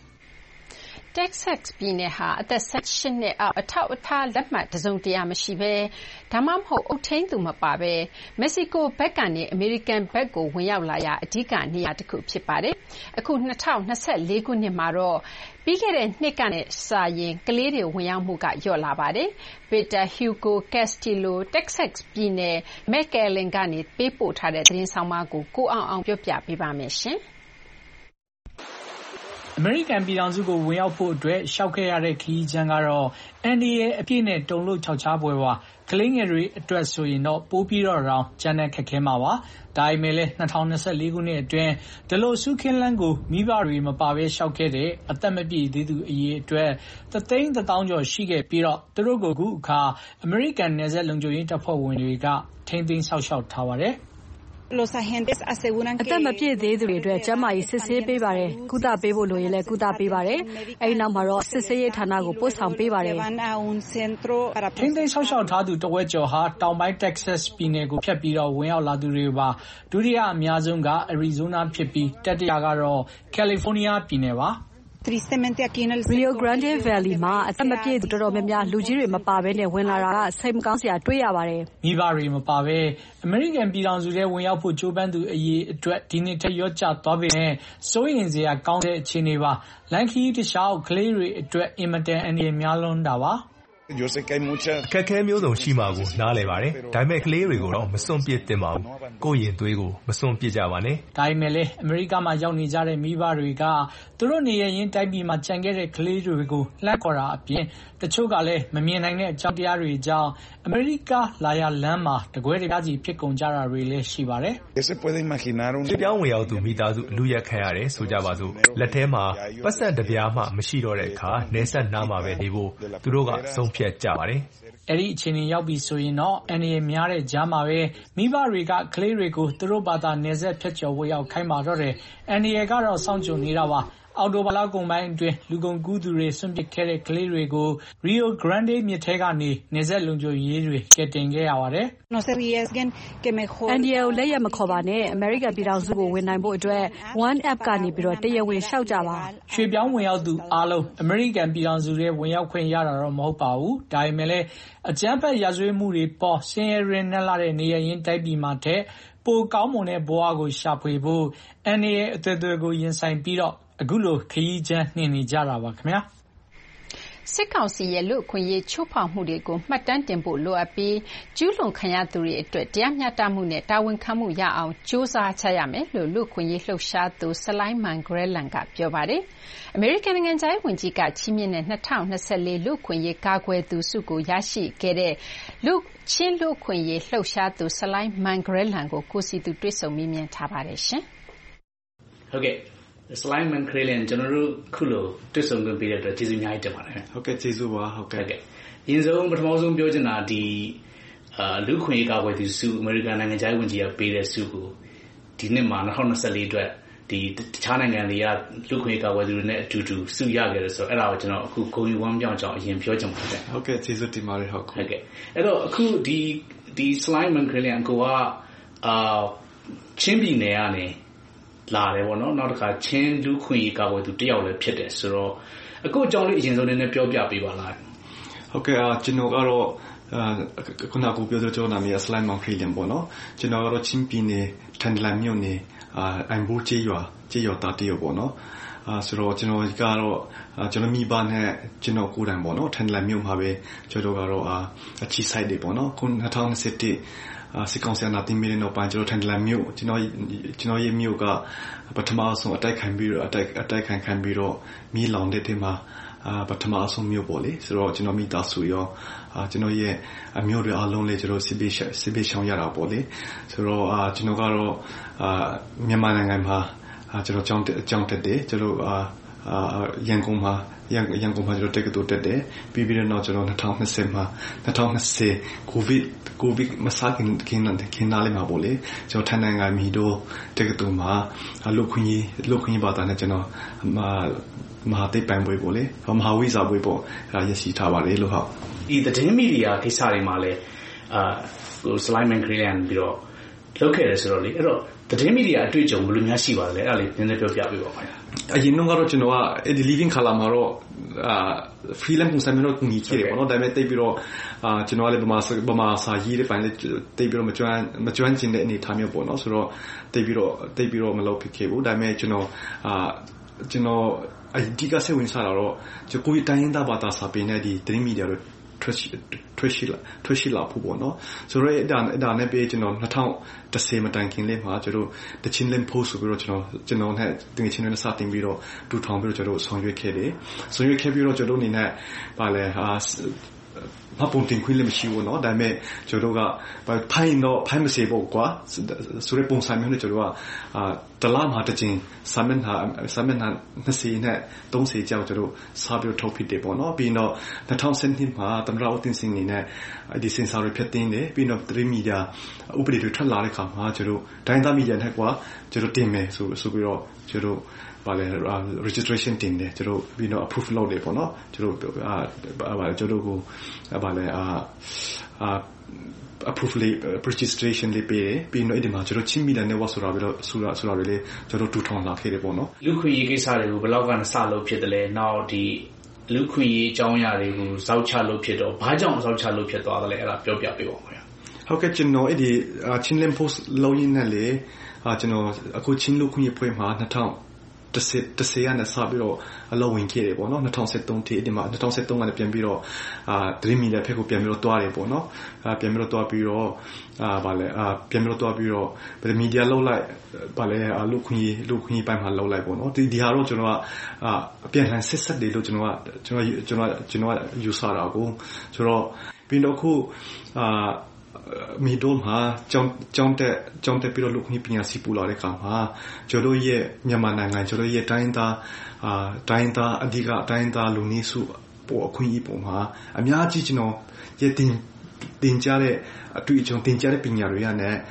[SPEAKER 2] Texas ပြည်နယ်ဟာအသက်၁၈နှစ်အောက်အထောက်အထားလက်မှတ်တစုံတရာမရှိဘဲဒါမှမဟုတ်အုပ်ထိန်းသူမပါဘဲမက္ကဆီကိုဘက်ကနေအမေရိကန်ဘက်ကိုဝင်ရောက်လာရာအဓိကနေရာတစ်ခုဖြစ်ပါတယ်။အခု၂၀၂၄ခုနှစ်မှာတော့ပြီးခဲ့တဲ့နှစ်ကနဲ့စာရင်ကလေးတွေဝင်ရောက်မှုကလျော့လာပါတယ်။ Peter Hugo Castillo Texas ပြည်နယ် McAllen ကနေပေးပို့ထားတဲ့သတင်းဆောင်မကိုကိုအောင်အောင်ပြောပြပေးပါမယ်ရှင်။
[SPEAKER 15] အမေရိကန်ပြည်ထောင်စုကိုဝင်ရောက်ဖို့အတွက်ရှောက်ခဲ့ရတဲ့ခရီးချမ်းကတော့အန်ဒီရဲ့အပြည့်နဲ့တုံလို့ခြောက်ခြားပွဲပါကလေးငယ်တွေအတွက်ဆိုရင်တော့ပိုးပြီးတော့တောင်ကျန်တဲ့ခက်ခဲမှာပါဒါပေမဲ့လည်း၂၀၂၄ခုနှစ်အတွင်းဒီလိုစုခင်းလန်းကိုမိဘတွေမပါဘဲရှောက်ခဲ့တဲ့အသက်မပြည့်သေးသူအရေးအတွက်သသိန်းတစ်သောင်းကျော်ရှိခဲ့ပြီးတော့သူတို့ကိုအခုအခါအမေရိကန်နယ်စပ်လုံခြုံရေးတပ်ဖွဲ့ဝင်တွေကထိန်းသိမ်းဆောက်ရှောက်ထားပါတယ်
[SPEAKER 16] အသက်မပြည့်သေးသူတွေအတွက်ကျန်းမာရေးစစ်ဆေးပေးပါတယ်။ကုသပေးဖို့လိုရင်လည်းကုသပေးပါတယ်။အဲဒီနောက်မှာတော့စစ်ဆေးရေးဌာနကိုပို့ဆောင်ပေးပါတယ်
[SPEAKER 15] ။ထိန်းသိမ်းဆောက်ရှောက်ထားသူတဝက်ကျော်ဟာတောင်ပိုင်း Texas ပြည်နယ်ကိုဖြတ်ပြီးတော့ဝင်ရောက်လာသူတွေပါ။ဒုတိယအများဆုံးက Arizona ဖြစ်ပြီးတတိယကတော့ California ပြည်နယ်ပါ
[SPEAKER 16] ။ Rio Grande Valley မှာအသက်မပြည့်သူတော်တော်များများလူကြီးတွေမပါဘဲနဲ့ဝင်လာတာကစိတ်မကောင်းစရာတွေ့ရပါတယ်
[SPEAKER 15] ။မိဘတွေမပါဘဲအမေရိကန်ပြည်ထောင်စုထဲဝင်ရောက်ဖို့ကြိုးပမ်းသူအရေးအတွက်ဒီနှစ်ထက်ရော့ကျသွားပေမဲ့စိုးရိမ်စရာကောင်းတဲ့အခြေအနေပါ။လန်ခီတခြားကလေးတွေအတွက်အင်မတန်အန္တရာယ်များလွန်းတာပါ။
[SPEAKER 17] အခက်အခဲမျိုးစုံရှိမှာကိုနားလည်ပါတယ်။ဒါပေမဲ့ကလေးတွေကိုတော့မစွန့်ပစ်သင့်ပါဘူး။ကိုယ့်ရင်သွေးကိုမစွန့်ပစ်ကြပါနဲ့
[SPEAKER 15] ။ဒါပေမဲ့လည်းအမေရိကမှာရောက်နေကြတဲ့မိဘတွေကသူတို့နေရရင်တိုင်းပြည်မှာကြံခဲ့တဲ့ကလေးတွေကိုလှမ်းခေါ်တာအပြင်တချို့ကလည်းမမြင်နိုင်တဲ့အကြောင်းတရားတွေကြောင့်အမေရိကလာရလမ်းမှာတကွဲတပြားစီဖြစ်ကုန်ကြတာတွေလည်းရှိပါတယ်
[SPEAKER 17] ။ဒီပြောင်းဝင်ရောက်သူမိသားစုအလူရက်ခံရတယ်ဆိုကြပါစို့လက်ထဲမှာပတ်စံတပြားမှမရှိတော့တဲ့အခါနေဆက်နားမှာပဲနေဖို့သူတို့ကဆုံးဖြတ်ကြပါတယ်
[SPEAKER 15] ။အဲ့ဒီအခြေအနေရောက်ပြီဆိုရင်တော့အန်ဒီရများတဲ့ကြားမှာပဲမိဘတွေကကလေးတွေကိုသူတို့ဘာသာနေဆက်ဖြတ်ကျော်ဝေရောက်ခိုင်းပါတော့တယ်။အန်ဒီရကတော့စောင့်ကြိုနေတာပါ။အော်တိုဘာလကုန်ပိုင်းအတွင်းလူကုန်ကူးသူတွေစွန့်ပစ်ခဲ့တဲ့ကလေးတွေကို Rio Grande မြစ်ထဲကနေနယ်စပ်လုံခြုံရေးတွေကယ်တင်ခဲ့ရပါတယ်။
[SPEAKER 16] "အန္တရာယ်ကိုလက်ရက်မခေါ်ပါနဲ့။အမေရိကန်ပြည်ထောင်စုကိုဝင်နိုင်ဖို့အတွက် One App ကနေတရားဝင်လျှောက်ကြပါ။"
[SPEAKER 15] ရွှေ့ပြောင်းဝင်ရောက်သူအားလုံးအမေရိကန်ပြည်ထောင်စုထဲဝင်ရောက်ခွင့်ရတာတော့မဟုတ်ပါဘူး။ဒါပေမဲ့လည်းအကြမ်းဖက်ရာဇဝတ်မှုတွေပေါ်ဆင်းရဲတွင်းနက်လှတဲ့နေရပ်ရင်းတိုင်းပြည်မှာထက်ပိုကောင်းမွန်တဲ့ဘဝကိုရှာဖွေဖို့အန္တရာယ်အသွယ်သွယ်ကိုရင်ဆိုင်ပြီးတော့အခုလိုခရီးချမ်းနှင်နေကြတာပါခင်ဗျာ
[SPEAKER 2] ။စစ်ကောင်စီရဲ့လူ့အခွင့်အရေးချိုးဖောက်မှုတွေကိုမှတ်တမ်းတင်ဖို့လိုအပ်ပြီးကျူးလွန်ခံရသူတွေအတွက်တရားမျှတမှုနဲ့တာဝန်ခံမှုရအောင်ကြိုးစားကြရမယ်လို့လူ့အခွင့်အရေးလှုပ်ရှားသူဆလိုင်းမန်ဂရဲလန်ကပြောပါတယ်။အမေရိကန်နိုင်ငံခြားရေးဝန်ကြီးကချီးမြှင့်တဲ့၂၀၂၄လူ့အခွင့်အရေးကာကွယ်သူဆုကိုရရှိခဲ့တဲ့လူချင်းလူ့အခွင့်အရေးလှုပ်ရှားသူဆလိုင်းမန်ဂရဲလန်ကိုကိုစီသူတွေ့ဆုံမေးမြန်းထားပါတယ်ရှင်
[SPEAKER 18] ။ဟုတ်ကဲ့ဆလိုင်းမန်ဂရဲလန်ကျွန်တော်တို့ခုလိုတွေ့ဆုံခွင့်ပေးတဲ့အတွက်ကျေးဇူးအများကြီးတင်ပါတယ်
[SPEAKER 19] ။ဟုတ်ကဲ့ကျေးဇူးပါဟုတ်ကဲ့
[SPEAKER 18] ။ရင်ဆုံးပထမဆုံးပြောချင်တာဒီအာလူ့ခွင့်ရေးကာကွယ်သူဆုအမေရိကန်နိုင်ငံခြားရေးဝန်ကြီးကပေးတဲ့ဆုကိုဒီနှစ်မှာ၂၀၂၄အတွက်ဒီတခြားနိုင်ငံတွေကလူ့ခွင့်ရေးကာကွယ်သူတွေနဲ့အတူတူဆုရခဲ့တယ်ဆိုတော့အဲ့ဒါကိုကျွန်တော်အခုဂုဏ်ယူဝမ်းမြောက်ကြောင်းအရင်ပြောချင်ပါတယ်
[SPEAKER 19] ။ဟုတ်ကဲ့ကျေးဇူးတင်ပါတယ်ဟုတ်
[SPEAKER 18] ကဲ့ဟုတ်ကဲ့အဲ့တော့အခုဒီဒီဆလိုင်းမန်ဂရဲလန်ကိုကအာချင်းပြည်နယ်ကနေလာတယ်ပေါ့နော်နောက်တစ်ခါချင်းလူခွင့်ရေးကာကွယ်သူတယောက်လည်းဖြစ်တယ်ဆိုတော့အခုအကြောင်းလေးအရင်ဆုံးနည်းနည်းပြောပြပေးပါလား
[SPEAKER 19] ဟုတ်ကဲ့ကျွန်တော်ကတော့ခုနကပြောတဲ့ကျွန်တော်နာမည်ဆလိုင်းမန်ဂရဲလန်ပေါ့နော်ကျွန်တော်ကတော့ချင်းပြည်နယ်ထန်လန်မြို့နယ်အာအန်ဘူချေရွာချေရွာတာတီပေါ့နော်အာဆိုတော့ကျွန်တော်ကတော့ကျွန်တော်မိဘနဲ့ကျွန်တော်ကိုယ်တိုင်ပေါ့နော်ထန်လန်မြို့မှာပဲကျွန်တော်ကတော့အာအချီဆိုင်တွေပေါ့နော်ခု၂၀၂၁စစ်ကောင်စီအနာတင်ပြီးတဲ့နောက်ပိုင်းကျွန်တော်ထန်တလန်မြို့ကျွန်တော်ကျွန်တော်ရဲ့မြို့ကပထမဆုံးအတိုက်ခံပြီးတော့အတိုက်အတိုက်ခံခံပြီးတော့မီးလောင်တဲ့ထဲမှာအာပထမဆုံးမြို့ပေါ့လေဆိုတော့ကျွန်တော်မိသားစုရောအာကျွန်တော်ရဲ့အမျိုးတွေအားလုံးလည်းကျွန်တော်စစ်ပေးစစ်ပေးရှောင်ရတာပေါ့လေဆိုတော့အာကျွန်တော်ကတော့အာမြန်မာနိုင်ငံမှာအာကျွန်တော်ကြောင်းကြောင်းတက်တယ်ကျွန်တော်အာအာရန်ကုန်မှာရန်ရန်ကုန်မှာကျွန်တော်တက်ကတူတက်တယ်ပြီးပြီးတော့ကျွန်တော်၂၀၂၀မှာ၂၀၂၀ကိုဗစ်ကိုဗစ်မစခင်ခင်နခင်နားလေးမှာပေါ့လေကျွန်တော်ထိုင်နိုင်ငံမီတော့တက်ကတူမှာလုခွင်းကြီးလုခွင်းဘာသာနဲ့ကျွန်တော်မမဟာတိတ်ပိုင်ပွဲပေါ့လေမဟာဝိဇာပွဲပေါ့အဲရရှိထားပါတယ်လို့ဟုတ်
[SPEAKER 18] ဒီသတင်းမီဒီယာကိစ္စတွေမှာလည်းအာဟိုဆလိုင်းမန်ဂရဲလန်ပြီးတော့လုပ်ခဲ့တယ်ဆိုတော့လေအဲ့တော့သတင်းမီဒီယာအတွေ့အကြုံဘယ်လိုများရှိပါလဲအဲ့ဒါလေးနည်းနည်းပြောပြပေးပါခင်ဗျာ
[SPEAKER 19] အရင်ကတော့ကျွန်တော်ကအဲ့ဒီ living color မှာတော့အာ freelance ပုံစံမျိုးတော့ညီခဲ့တယ်ပေါ့နော်ဒါပေမဲ့တိတ်ပြီးတော့အာကျွန်တော်လည်းဗမာဗမာစာရေးတဲ့ပိုင်းလေးတိတ်ပြီးတော့မကျွမ်းမကျွမ်းကျင်တဲ့အနေထားမျိုးပေါ့နော်ဆိုတော့တိတ်ပြီးတော့တိတ်ပြီးတော့မလုပ်ဖြစ်ခဲ့ဘူးဒါပေမဲ့ကျွန်တော်အာကျွန်တော်အဒီကဆေဝင်စားတော့ကျွန်တော်ကိုယ်တိုင်းသားဘာသာစာပေနဲ့ဒီသတင်းမီဒီယာတွေထွက်ရှိထွက်ရှိလာထွက်ရှိလာဖို့ပေါ့နော်ဆိုတော့အဲ့ဒါအဲ့ဒါနဲ့ပြီးကျွန်တော်၂၀၁၀မတိုင်ခင်လေးမှာကျွန်တော်တချင်းလင်း post ဆိုပြီးတော့ကျွန်တော်ကျွန်တော်နဲ့တင်ချင်းနဲ့စတင်ပြီးတော့တူထောင်ပြီးတော့ကျွန်တော်ဆောင်ရွက်ခဲ့တယ်ဆောင်ရွက်ခဲ့ပြီးတော့ကျွန်တော်အနေနဲ့ပါလဲဟာမပုံတင်ခွင့်လည်းမရှိဘူးเนาะဒါပေမဲ့ကျွန်တော်ကဖိုင်တော့ဖိုင်မစေဖို့ကွာဆိုရပုံစံမျိုးနဲ့ကျွန်တော်ကအာတလားမှာတချင်းဆမ်မန်ဟာဆမ်မန်ဟာနှစ်စီနဲ့သုံးစီကြောက်ကျွန်တော်စားပြီးထုတ်ဖြစ်တယ်ပေါ့เนาะပြီးတော့၂၀၁၂မှာတမရအတင်းစင်နေနဲ့ဒီစင်ဆာတွေဖြတ်တင်းတယ်ပြီးတော့သတင်းမီဒီယာဥပဒေတွေထွက်လာတဲ့အခါမှာကျွန်တော်ဒိုင်းသားမီဒီယာနဲ့ကွာကျွန်တော်တင်မယ်ဆိုဆိုပြီးတော့ကျွန်တော်ပါလေ registration တင်တယ်ကျွန်တော်ပြီးတော့ approve လုပ်တယ်ပေါ့နော်ကျွန်တော်အာပါကျွန်တော်ကိုပါလေအာအာ approve လေး registration လေးပေးတယ်ပြီးတော့အဲ့ဒီမှာကျွန်တော်ချင်းမီဒီယာနဲ့ဝါဆိုတာပြီးတော့ဆိုတာဆိုတာတွေလေကျွန်တော်တူထောင်လာခဲ့တယ်ပေါ့နော်
[SPEAKER 18] လူခွင့်ရေးကိစ္စတွေကိုဘယ်လောက်ကနေစလုပ်ဖြစ်တယ်လဲနောက်ဒီလူခွင့်ရေးအကြောင်းအရာတွေကိုစောက်ချလုပ်ဖြစ်တော့ဘာကြောင့်စောက်ချလုပ်ဖြစ်သွားတယ်လဲအဲ့ဒါပြောပြပေးပါဦးခင်ဗျာ
[SPEAKER 19] ဟုတ်ကဲ့ကျွန်တော်အဲ့ဒီချင်းလင် post လုပ်ရင်းနဲ့လေကျွန်တော်အခုချင်းလူခွင့်ရေးဖွဲ့မှာ၂၀တစတစရနဲ့စပြီးတော့အလုပ်ဝင်ခဲ့တယ်ပေါ့နော်၂၀၁၃ထိဒီမှာ၂၀၁၃ကနေပြန်ပြီးတော့အာဒရီမီနဲ့ဖက်ကိုပြန်ပြီးတော့တွားတယ်ပေါ့နော်အာပြန်ပြီးတော့တွားပြီးတော့အာဗာလဲအာပြန်ပြီးတော့တွားပြီးတော့ဗီမီဒီယာလောက်လိုက်ဗာလဲအာလူခွင့်လူခွင့်ပိုင်းမှာလောက်လိုက်ပေါ့နော်ဒီဒီဟာတော့ကျွန်တော်ကအာအပြန်လှန်ဆက်ဆက်တယ်လို့ကျွန်တော်ကကျွန်တော်ကျွန်တော်ကျွန်တော်ယူဆတာကိုဆိုတော့ပြီးတော့ခုအာမီဒိုမှာကျောင်းကျောင်းတက်ကျောင်းတက်ပြီးတော့လူခွင့်ပညာစီပူလာတဲ့အခါမှာကျွန်တော်ရဲ့မြန်မာနိုင်ငံကျွန်တော်ရဲ့တိုင်းသားအာတိုင်းသားအဓိကတိုင်းသားလူနည်းစုပေါ်အခွင့်အရေးပေါ်မှာအများကြီးကျွန်တော်ရဲ့တင်တင်ကြတဲ့အတွေ့အကြုံတင်ကြတဲ့ပညာတွေရနဲ့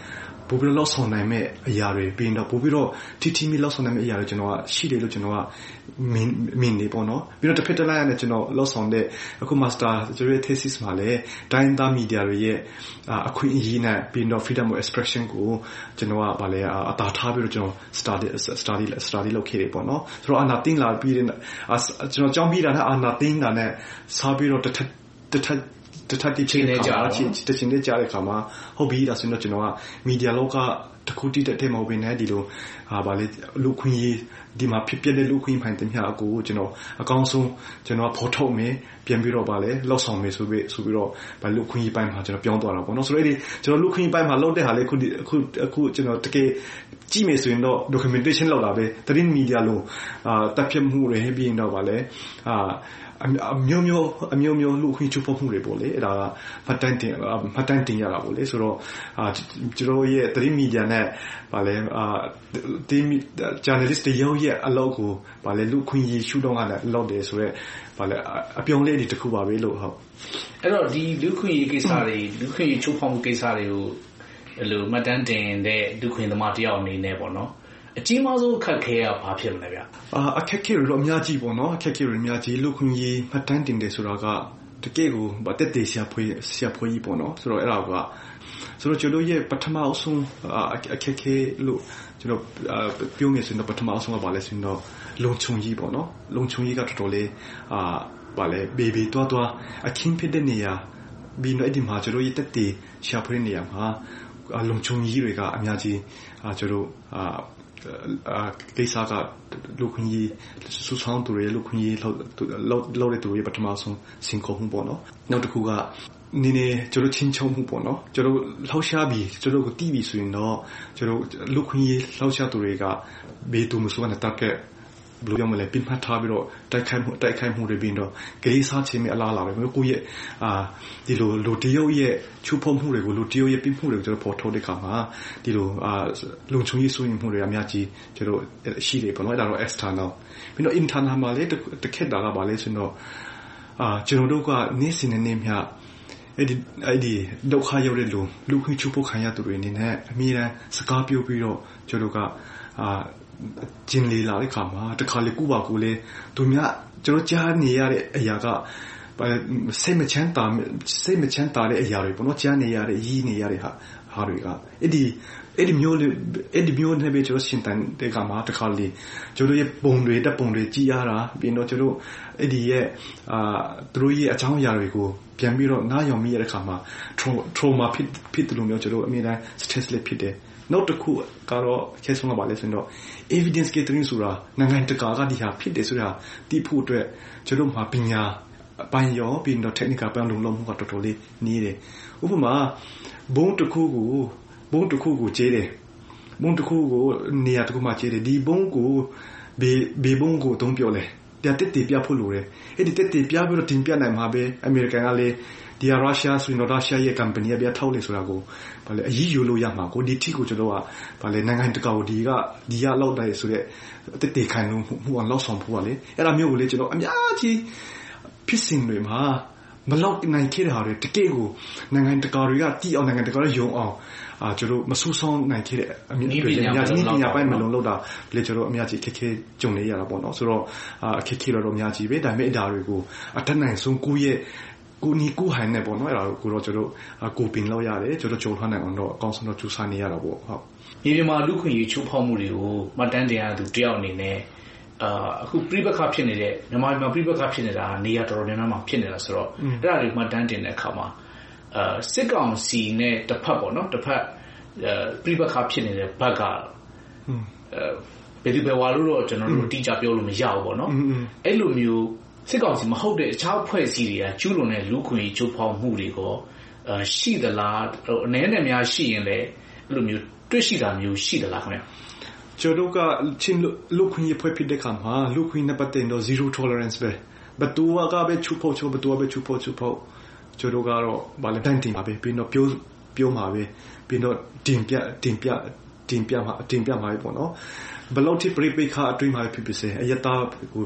[SPEAKER 19] ပို့ပြီးတော့လောက်ဆောင်နိုင်မဲ့အရာတွေပြီးတော့ပို့ပြီးတော့ထိထိမိလောက်ဆောင်နိုင်မဲ့အရာတွေကျွန်တော်ကရှိတယ်လို့ကျွန်တော်ကမင်းမင်းနေပေါ့နော်ပြီးတော့တစ်ဖက်တစ်လိုက်နဲ့ကျွန်တော်လောက်ဆောင်တဲ့အခု master ကျွန်တော်ရဲ့ thesis မှာလည်းတိုင်းသား media တွေရဲ့အခွင့်အရေးနဲ့ပြီးတော့ freedom of expression ကိုကျွန်တော်ကဗာလဲအသာထားပြီးတော့ကျွန်တော် study study study လုပ်ခဲ့တယ်ပေါ့နော်ဆိုတော့အနာတင်းလာပြီးတဲ့ကျွန်တော်ကြောင်းပြီးတာနဲ့အနာတင်းတာနဲ့စားပြီးတော့တစ်ထက်တစ်ထက်တထတိချင်းနဲ့ကြာချင်းတချင်းနဲ့ကြာတဲ့ခါမှာဟုတ်ပြီဒါဆိုတော့ကျွန်တော်ကမီဒီယာလောကတခုတည်းတဲ့မဟုတ်ဘဲနဲ့ဒီလိုဟာဗာလေလူခွင့်ရေးဒီမှာဖြစ်ပြတဲ့လူခွင့်ဖိုင်တင်ပြအကိုကျွန်တော်အကောင်းဆုံးကျွန်တော်ဖော်ထုတ်မယ်ပြန်ပြီးတော့ဗာလေလောက်ဆောင်မယ်ဆိုပြီးဆိုပြီးတော့ဗာလူခွင့်ရေးပိုင်းမှာကျွန်တော်ပြောင်းသွားတာပေါ့နော်ဆိုတော့အဲ့ဒီကျွန်တော်လူခွင့်ပိုင်းမှာလောက်တဲ့ဟာလေခုအခုအခုကျွန်တော်တကယ်ကြည့်မယ်ဆိုရင်တော့ documentation လောက်လာပဲသတင်းမီဒီယာလို့အာတပ်ဖြတ်မှုတွေပြီးရင်တော့ဗာလေအာအမျိုးမျိုးအမျိုးမျိုးလူခွင့်ချိုးဖောက်မှုတွေပေါ့လေအဲ့ဒါကမှတ်တမ်းတင်မှတ်တမ်းတင်ရတာပေါ့လေဆိုတော့အာကျွန်တော်ရဲ့သတင်းမီဒီယာနဲ့ဗာလဲအာဒီ journalist တွေရဲ့အလုပ်ကိုဗာလဲလူခွင့်ရေးရှုတော့ကလည်းလောက်တယ်ဆိုတော့ဗာလဲအပြောင်းလဲတွေတခုပါပဲလို့ဟုတ်
[SPEAKER 18] အဲ့တော့ဒီလူခွင့်ရေးကိစ္စတွေလူခွင့်ရေးချိုးဖောက်မှုကိစ္စတွေကိုအဲ့လိုမှတ်တမ်းတင်တဲ့လူခွင့်သမားတယောက်အနေနဲ့ပေါ့နော်အကြီးမားဆုံးအခက်ခဲကဘာဖြစ်မလဲဗျ
[SPEAKER 19] အာအခက်ခဲတွေတော့အများကြီးပေါ့နော်အခက်ခဲတွေအများကြီးလူခွင့်ရေးမှတ်တမ်းတင်တယ်ဆိုတာကတကယ်ကိုဗတ်တဲ့ဆရာဖွေးဆရာဖွေးပေါ့နော်ဆိုတော့အဲ့ဒါကဆိုတော့ကျွန်တော်ရဲ့ပထမအဆုံးအခက်ခဲလို့ကျွန်တော်ပြောမယ်ဆိုရင်ပထမအဆုံးကဘာလဲဆိုတော့လုံခြုံရေးပေါ့နော်လုံခြုံရေးကတော်တော်လေးအာဘာလဲဘေဘီတွားတွားအခင်းဖြစ်တဲ့နေရာပြီးတော့အဲ့ဒီမှာကျွန်တော်ရဲ့တက်တဲ့ဆရာဖွေးနေရာမှာလုံခြုံရေးတွေကအများကြီးကျွန်တော်အာကိစ္စကလူခွင့်ရေးစူဆောင်းသူတွေလူခွင့်ရေးလောက်လောက်တဲ့သူတွေပထမဆုံးစင်ကုန်မှုပေါ့နော်နောက်တစ်ခုကနည်းနည်းကျွန်တော်ချင်းချုံမှုပေါ့နော်ကျွန်တော်လောက်ရှားပြီးကျွန်တော်ကိုတီးပြီးဆိုရင်တော့ကျွန်တော်လူခွင့်ရေးလောက်ရှားသူတွေကဘေးသူမဆိုးနဲ့တက်ခဲ့ဘလို့ရမလဲပြင်းဖတ်ထားပြီးတော့တိုက်ခိုက်မှုတိုက်ခိုက်မှုတွေပြီးတော့ဂရိစားခြင်းနဲ့အလားအလာပဲကိုယ့်ရဲ့အာဒီလိုလူတရုတ်ရဲ့ချူဖုံမှုတွေကိုလူတရုတ်ရဲ့ပြင်းမှုတွေကိုကျွန်တော်ပေါ်ထုတ်တဲ့အခါမှာဒီလိုအာလုံခြုံရေးစိုးရိမ်မှုတွေအများကြီးကျွန်တော်ရှိတယ်ပေါ့နော်အဲ့ဒါတော့ external ပြီးတော့ internal မှာလည်းတစ်ခက်တာကပါလဲဆိုတော့အာကျွန်တော်တို့ကနေ့စဉ်နဲ့နေ့မျှအဲ့ဒီအဲ့ဒီဒုက္ခရောက်တဲ့လူလူခွင့်ချူဖို့ခံရသူတွေအနေနဲ့အမြဲတမ်းစကားပြောပြီးတော့ကျွန်တော်ကအာကျင်းလေးလာတဲ့ခါမှာတခါလေကူပါကူလေသူများကျွန်တော်ကြားနေရတဲ့အရာကစိတ်မချမ်းသာစိတ်မချမ်းသာတဲ့အရာတွေပေါ့နော်ကြားနေရတဲ့ရည်နေရတဲ့ဟာဟာတွေကအဲ့ဒီအဲ့ဒီမျိုးအဲ့ဒီမျိုးနဲ့ပဲကျွန်တော်ရှင်းတန်တဲ့ခါမှာတခါလေကျွန်တော်ရဲ့ပုံတွေတက်ပုံတွေကြည်ရတာပြီးတော့ကျွန်တော်အဲ့ဒီရဲ့အာသူတို့ရဲ့အကြောင်းအရာတွေကိုပြန်ပြီးတော့နားယောင်မိရတဲ့ခါမှာ trauma ဖြစ်ဖြစ်တယ်လို့မျိုးကျွန်တော်အမြဲတမ်း stress လေးဖြစ်တယ်နောက်တစ်ခုကတော့ခဲဆုံးကပါလဲဆိုတော့ evidence gathering ဆိုတာနိုင်ငံတကာကဒီဟာဖြစ်တယ်ဆိုတာသိဖို့အတွက်ကျွန်တော်မှာပညာပိုင်းရောပြီးတော့ technical ပိုင်းလုံးလုံးမှုကတော်တော်လေးနေတယ်ဥပမာဘုံတစ်ခုကိုဘုံတစ်ခုကိုကျဲတယ်ဘုံတစ်ခုကိုနေရာတစ်ခုမှာကျဲတယ်ဒီဘုံကိုဘေဘေဘုံကိုတုံးပြောလဲတက်တက်ပြဖို့လိုတယ်အဲ့ဒီတက်တက်ပြပြီးတော့တင်ပြနိုင်မှာပဲအမေရိကန်ကလည်းဒီရုရှားဆိုရင်ရုရှားရဲ့ company ကပြထောက်လေဆိုတာကိုဗာလေအရေးယူလို့ရမှာကိုဒီတိကိုကျွန်တော်ကဗာလေနိုင်ငံတကာကိုဒီကဒီရလောက်တယ်ဆိုတော့တက်တက်ခိုင်လို့မှုအောင်လောက်ဆောင်ဖို့ပါလေအဲ့ဒါမျိုးကိုလေကျွန်တော်အများကြီးဖြစ်စဉ်တွေမှာမလောက်နိုင်ခဲ့တာတွေတကယ်ကိုနိုင်ငံတကာတွေကတီးအောင်နိုင်ငံတကာတွေယုံအောင်အာကျွန်တော်မဆူဆောင်းနိုင်ခဲ့တဲ့အမြင်တွေအများကြီးပညာပိုင်းမလုံလောက်တာလေကျွန်တော်အများကြီးခက်ခဲကြုံနေရတာပေါ့နော်ဆိုတော့အခက်ခဲတော့အများကြီးပဲဒါပေမဲ့အတားတွေကိုအထက်နိုင်ဆုံးကိုယ့်ရဲ့ကိုနီကိုဟန်နဲ့ပေါ့နော်အဲ့ဒါကိုတော့ကျွန်တော်ကိုပင်လောက်ရတယ်ကျွန်တော်ကြုံထားနိုင်အောင်တော့အကောင်းဆုံးတော့ကြိုးစားနေရတာပေါ့ဟုတ်
[SPEAKER 18] ဒီပြမှာလူခွင့်ရေးချိုးဖောက်မှုတွေကိုမှတ်တမ်းတင်ရသူတယောက်အနေနဲ့အာအခုပြိပခါဖြစ်နေတဲ့မြန်မာပြည်မှာပြိပခါဖြစ်နေတာနေရာတော်တော်များများမှာဖြစ်နေတာဆိုတော့အဲ့ဒါတွေမှတ်တမ်းတင်တဲ့အခါမှာအာစစ်ကောင်စီနဲ့တစ်ဖက်ပေါ့နော်တစ်ဖက်ပြိပခါဖြစ်နေတဲ့ဘက်ကအဲဘယ်ဒီဘယ်ဝါလို့တော့ကျွန်တော်တို့တိကျပြောလို့မရဘူးပေါ့နော်အဲ့လိုမျိုးစစ်ကောင်စီမဟုတ်တဲ့အခြားအဖွဲ့အစည်းတွေကကျူးလွန်တဲ့လူခွင့်ရေးချိုးဖောက်မှုတွေကိုအဲရှိသလားအနည်းနဲ့များရှိရင်လည်းအဲ့လိုမျိုးတွေ့ရှိတာမျိုးရှိသလားခင်ဗျာ
[SPEAKER 19] ကျွန်တော်ကချင်းလူခွင့်ရေးဖွဲ့ဖြစ်တဲ့ခါမှာလူခွင့်နဲ့ပတ်သက်တော့ zero tolerance ပဲဘယ်သူကပဲချိုးဖောက်ချိုးဘယ်သူကပဲချိုးဖောက်ချိုးဖောက်ကျွန်တော်ကတော့ဗာလေတန်တင်ပါပဲပြီးတော့ပြောပြောမှာပဲပြီးတော့တင်ပြတင်ပြတင်ပြမှာတင်ပြမှာပဲပေါ့နော်ဘယ်လောက်ထိပြိပိခါအတွင်းမှာဖြစ်ဖြစ်စေအယတာကို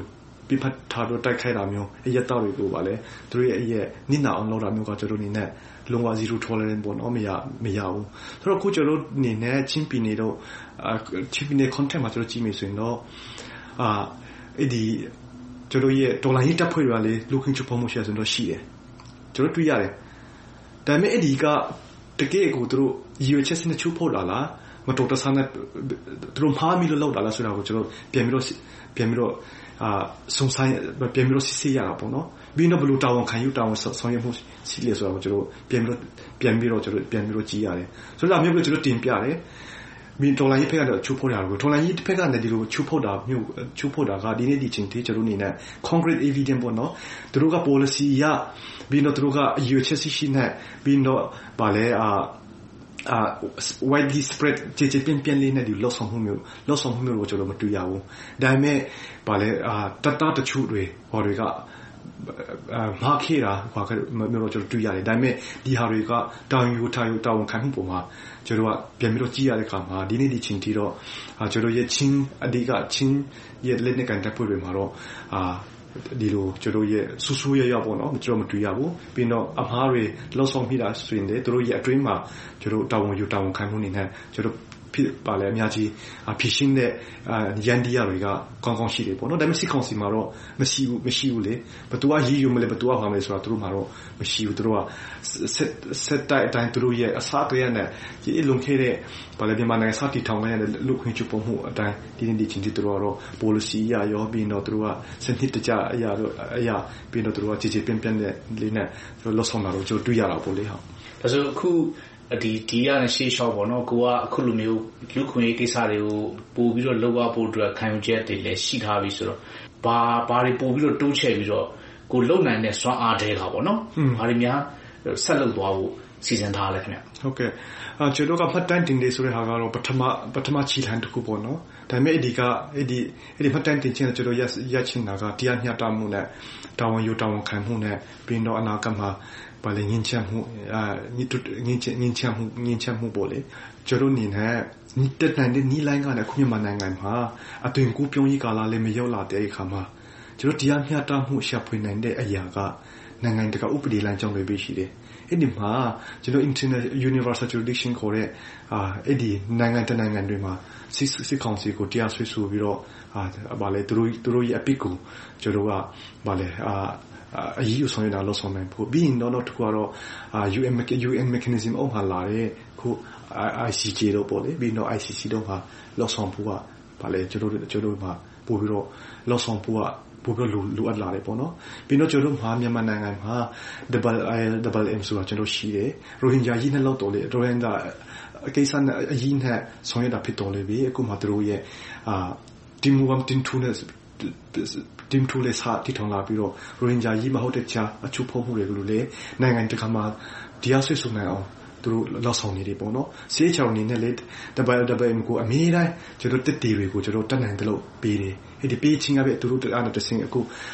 [SPEAKER 19] ပြဖတ်ထားတော့တိုက်ခိုက်တာမျိုးအရက်တောက်တွေကိုပါလေသူတို့ရဲ့အရက်နစ်နာအောင်လုပ်တာမျိုးကကျွန်တော်အနေနဲ့လုံးဝ zero tolerance ပေါ့နော်မရမရဘူးဆိုတော့ခုကျွန်တော်အနေနဲ့ချင်းပီနေတော့ချင်းပီနေ content မှာကျွန်တော်ကြည့်မိဆိုရင်တော့အာအဲ့ဒီကျွန်တော်ရဲ့ဒေါ်လာရေးတက်ဖွဲ့ရလေလူခင်ချဖို့မှုရှိဆိုတော့ရှိတယ်ကျွန်တော်တွေ့ရတယ်ဒါပေမဲ့အဲ့ဒီကတကယ်ကိုသူတို့ရည်ရွယ်ချက်စနစ်ချုပ်ဖို့လာလားမတော်တဆနဲ့သူတို့မှားမိလို့လောက်တာလားဆိုတာကိုကျွန်တော်ပြန်ပြီးတော့ပြန်ပြီးတော့အာစုံဆိုင်ပြန်ပြီးတော့စစ်ဆေးရတာပေါ့နော်ဘင်းတော့ဘလူတာဝန်ခံယူတာဝန်ဆောင်ရွက်မှုစီလေဆိုတာကိုကျွန်တော်ပြန်ပြီးတော့ပြန်ပြီးတော့ကျွန်တော်ပြန်ပြီးတော့ကြည့်ရတယ်ဆိုတော့မျိုးပဲကျွန်တော်တင်ပြတယ်မင်းတော်လိုင်းဖက်ကတော့ချုပ်ဖို့တာကိုတော်လိုင်းဖက်ကလည်းဒီလိုချုပ်ဖို့တာမျိုးချုပ်ဖို့တာကဒီနေ့ဒီချင်းတေးကျွန်တော်နေနဲ့ concrete evidence ပေါ့နော်သူတို့က policy ရဘင်းတော့သူတို့ကအယူချက်ရှိနေဘင်းတော့ဗာလဲအာအာ widely spread ကြည်ကြည်ပြင်းပြင်းလေးနဲ့ဒီလော့ဆောင်မှုမျိုးလော့ဆောင်မှုမျိုးကိုကျွန်တော်မတွေ့ရဘူးဒါပေမဲ့ဗာလဲအာတတတချို့တွေဟောတွေကမာခေတာဘာကမျိုးတော့ကျွန်တော်တွေ့ရတယ်ဒါပေမဲ့ဒီဟာတွေကတောင်ယူထားယူတောင်ခံမှုပုံမှာကျွန်တော်ကပြန်ပြီးတော့ကြည့်ရတဲ့အခါမှာဒီနေ့ဒီချင်းတီတော့ကျွန်တော်ရဲ့ချင်းအဓိကချင်းရဲ့လက်နဲ့ကန်တက်ပွဲတွေမှာတော့အာဒီလိုကျွန်တော်ရဲ့ဆူဆူရရပေါ့နော်ကျွန်တော်မတွေ့ရဘူးပြီးတော့အမားတွေလောက်ဆောင်မိတာဆိုရင်လည်းတို့ရဲ့အတွင်းမှာကျွန်တော်တောင်ယူတောင်ခံမှုနေနဲ့ကျွန်တော်ဖြစ်ပါလေအများကြီးဖြစ်ရှင်းတဲ့ရန်ဒီယာတွေကကောင်းကောင်းရှိတယ်ပေါ့နော်ဒါပေမဲ့စစ်ကောင်စီမှာတော့မရှိဘူးမရှိဘူးလေဘသူကရည်ယူမလဲဘသူကဟာမလဲဆိုတာသူတို့မှာတော့မရှိဘူးသူတို့ကဆက်ဆက်တဲ့အတိုင်းသူတို့ရဲ့အစားတွေနဲ့ဒီလုံခဲ့တဲ့ပါလေမြန်မာနိုင်ငံစတီထောင်ခဲ့တဲ့လူခွင့်ချပုံမှုအတိုင်းဒီနေ့ဒီချင်းတီသူတို့ကတော့ policy ရရောပြီးတော့သူတို့ကစနစ်တကျအရာတော့အရာပြီးတော့သူတို့ကကြည်ကြည်ပြင်းပြင်းနဲ့လေးနဲ့သူတို့လောက်ဆောင်တာတော့ကျွန်တော်တွေ့ရတာပေါ့လေဟုတ်
[SPEAKER 18] ဒါဆိုအခုဒီဒီရနဲ့ရှေ့လျှောက်ပေါ့နော်ကိုကအခုလိုမျိုးလူခွင့်ရေးကိစ္စတွေကိုပို့ပြီးတော့လောက်ရဖို့အတွက်ခံယူချက်တွေလည်းရှိထားပြီဆိုတော့ဘာဘာတွေပို့ပြီးတော့တိုးချဲ့ပြီးတော့ကိုလုံနိုင်တဲ့စွမ်းအားတွေကပေါ့နော်ဘာတွေများဆက်လုပ်သွားဖို့စီစဉ်ထားလဲခင်ဗျ
[SPEAKER 19] ဟုတ်ကဲ့အဲကျွန်တော်ကဖတ်တန်းတင်နေဆိုတဲ့ဟာကတော့ပထမပထမချီထန်တစ်ခုပေါ့နော်ဒါပေမဲ့အဒီကအဲ့ဒီအဲ့ဒီဖတ်တန်းတင်ခြင်းကျွန်တော်ရရချင်တာကတရားမျှတမှုနဲ့တာဝန်ယူတာဝန်ခံမှုနဲ့ပြီးတော့အနာဂတ်မှာပါလေငင်းချမှုအာညစ်ငင်းချငင်းချမှုငင်းချမှုပေါ့လေကျွန်တော်နေနဲ့ညစ်တဲ့နိုင်တဲ့နီးလိုင်းကလည်းခုမြန်မာနိုင်ငံမှာအသွင်ကူးပြုံးရေးကာလလည်းမရောက်လာတဲ့အခါမှာကျွန်တော်တရားမျှတမှုရှာဖွေနိုင်တဲ့အရာကနိုင်ငံတကာဥပဒေလမ်းကြောင်းတွေပဲရှိတယ်အဲ့ဒီမှာကျွန်တော် international universal jurisdiction ခေါ်တဲ့အာအဲ့ဒီနိုင်ငံတနိုင်ငံတွေမှာစစ်စစ်ကောင်စီကိုတရားစွဲဆိုပြီးတော့အာဗာလေသူတို့သူတို့ရဲ့အပစ်ကိုကျွန်တော်ကဗာလေအာအရေးယူဆောင်ရတာလို့ဆိုနိုင်ဖို့ပြီးရင်တော့တခုကတော့ ယူအန် ယူအန် mechanism အောက်မှာလာတဲ့ခု I C J တော့ပေါ့လေပြီးတော့ I C C တော့ဟာလောက်ဆောင်ဖို့ကဗာလေကျွန်တော်တို့ကျွန်တော်မှာပို့ပြီးတော့လောက်ဆောင်ဖို့ကပို့ပြီးလိုလိုအပ်လာတယ်ပေါ့နော်ပြီးတော့ကျွန်တော်မှာမြန်မာနိုင်ငံမှာ double I double M ဆိုတာကျွန်တော်ရှိတယ်ရိုဟင်ဂျာကြီးနဲ့လောက်တော့လေရိုဟင်ဂျာကိစ္စနဲ့အရင်နဲ့ဆောင်ရတာဖြစ်တော်လေပြီအခုမှတို့ရဲ့အာတင်မူမ်တင်ထူနဲ့တင်ထူလေးစားတိထောင်လာပြီးတော့ရိုဟင်ဂျာကြီးမဟုတ်တဲ့ချာအချုပ်ဖို့မှုတွေကိုလေနိုင်ငံတကာမှာတရားစွဲဆိုနိုင်အောင်သူတို့လောက်ဆောင်နေတယ်ပေါ့နော်စေးချောင်းနေနဲ့လေ double double M ကိုအမေးတိုင်းကျွန်တော်တက်တီတွေကိုကျွန်တော်တက်နိုင်တယ်လို့ပေးတယ်အဲ့ဒီပေးချင်းကပဲသူတို့အားနဲ့တစင်အခု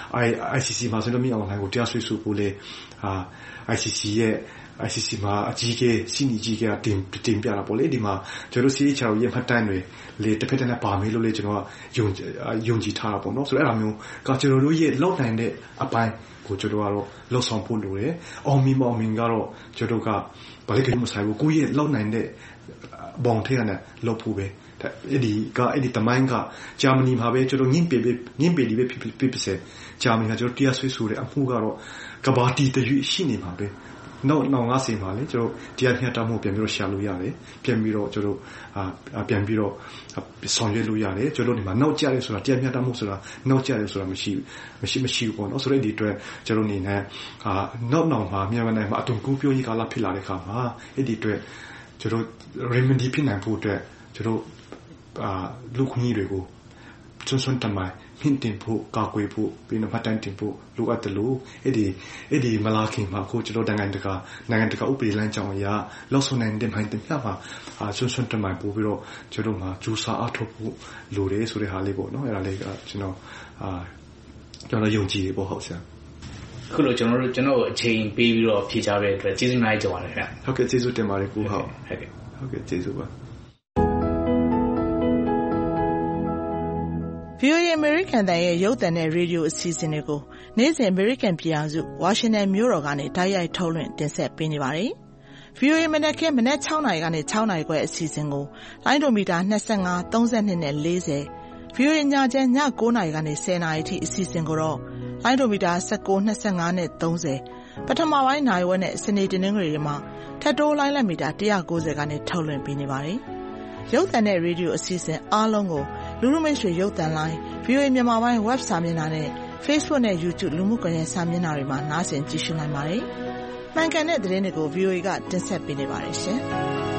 [SPEAKER 19] I C C မှာဆိုလို့မြေအောင်နိုင်ကိုတရားစွဲဆိုဖို့လေအာ I C C ရဲ့ I C C မှာအကြီးကစီနီကြီးကတင်တင်ပြတာပေါ့လေဒီမှာကျွန်တော်စေးချောင်းရဲ့မှတ်တမ်းတွေလေတစ်ဖက်တစ်နဲ့ပါမေးလို့လေကျွန်တော်ကယုံယုံကြည်ထားတာပေါ့နော်ဆိုတော့အဲ့လိုမျိုးကကျွန်တော်တို့ရဲ့လောက်နိုင်တဲ့အပိုင်းကိုကျွန်တော်ကတော့လောက်ဆောင်ဖို့လိုတယ်အောင်မီမောင်မင်ကတော့ကျွန်တော်ကဘာလဲကိမဆိုင်ဘူးကိုရဲ့လောက်နိုင်တဲ့ဘောင်ထဲကနေလောက်ဖို့ပဲအဲ့ဒီကအဲ့ဒီတမိုင်းကဂျာမနီမှာပဲကျွန်တော်ညင်ပေညင်ပေဒီပဲဖြစ်ဖြစ်ဖြစ်စေဂျာမနီကကျွန်တော်တရားဆွေးဆိုတဲ့အမှုကတော့ကဘာတီတရွေ့ရှိနေမှာပဲနောက်နောက်ငါးစင်ပါလေကျွန်တော်တရားမျှတမှုပြန်ပြီးတော့ရှာလို့ရတယ်ပြန်ပြီးတော့ကျွန်တော်အာပြန်ပြီးတော့ဆောင်ရွက်လို့ရတယ်ကျွန်တော်ဒီမှာနောက်ကျရဲဆိုတာတရားမျှတမှုဆိုတာနောက်ကျရဲဆိုတာမရှိမရှိမရှိဘူးပေါ့နော်ဆိုတော့ဒီအတွက်ကျွန်တော်နေနဲ့အာနောက်နောက်မှာမြန်မာနိုင်ငံမှာအတုံကူးပြောရေးကာလဖြစ်လာတဲ့အခါမှာအဲ့ဒီအတွက်ကျွန်တော် remedy ဖြစ်နိုင်ဖို့အတွက်ကျွန်တော်အာလူခွင့်တွေကိုစွန်းစွန်းတမိုင်းမြင့်တင်ဖို့ကာကွယ်ဖို့ပြီးတော့မှတ်တမ်းတင်ဖို့လိုအပ်တယ်လို့အဲ့ဒီအဲ့ဒီမလာခင်မှာကိုကျွန်တော်နိုင်ငံတကာနိုင်ငံတကာဥပဒေလမ်းကြောင်းအရလောက်ဆွနိုင်တဲ့မိုင်းတင်ပြမှာအာစွန်းစွန်းတမိုင်းပို့ပြီးတော့ကျွန်တော်မှာဂျူစာအထုတ်ဖို့လိုတယ်ဆိုတဲ့ဟာလေးပေါ့နော်အဲ့ဒါလေးကကျွန်တော်အာကျွန်တော်ယုံကြည်တယ်ပေါ့ဟုတ်ဆရာ
[SPEAKER 18] ခုလိုကျွန်တော်တို့ကျွန်တော်အချိန်ပေးပြီးတော့ဖြေချတဲ့အတွက်ကျေးဇူးများကြပါတယ်ခင်ဗျ
[SPEAKER 19] ဟုတ်ကဲ့ကျေးဇူးတင်ပါတယ်ကိုဟုတ်ဟုတ်ကဲ့ဟုတ်ကဲ့ကျေးဇူးပါ
[SPEAKER 5] ဗီအိုအေဒီအမေရိကန်တန်ရဲ့ရုပ်သံနဲ့ရေဒီယိုအစီအစဉ်တွေကိုနေ့စဉ်အမေရိကန်ပြည်ထောင်စုဝါရှင်တန်မြို့တော်ကနေတိုက်ရိုက်ထုတ်လွှင့်တင်ဆက်ပေးနေပါတယ်။ V O A မနက်ခင်းမနက်၆နာရီကနေ၆နာရီခွဲအစီအစဉ်ကိုလိုင်းဒိုမီတာ၂၅, ၃၂နဲ့၄၀, V O A ညချမ်းည၉နာရီကနေ၁၀နာရီအထိအစီအစဉ်ကိုတော့လိုင်းဒိုမီတာ၁၉, ၂၅နဲ့၃၀, ပထမပိုင်းနာရီဝက်နဲ့စနေတနင်္ဂနွေတွေမှာထပ်တိုးလိုင်းလက်မီတာ၁၉၀ကနေထုတ်လွှင့်ပေးနေပါတယ်။ရုပ်သံနဲ့ရေဒီယိုအစီအစဉ်အားလုံးကိုလူလူမိတ်ဆွေရုပ်သံလိုင်း V O A မြန်မာပိုင်း web စာမျက်နှာနဲ့ Facebook နဲ့ YouTube လူမှုကွန်ရက်စာမျက်နှာတွေမှာနားဆင်ကြည့်ရှုနိုင်ပါတယ်။မှန်ကန်တဲ့သတင်းတွေကို V O A ကတင်ဆက်ပေးနေပါတယ်ရှင်။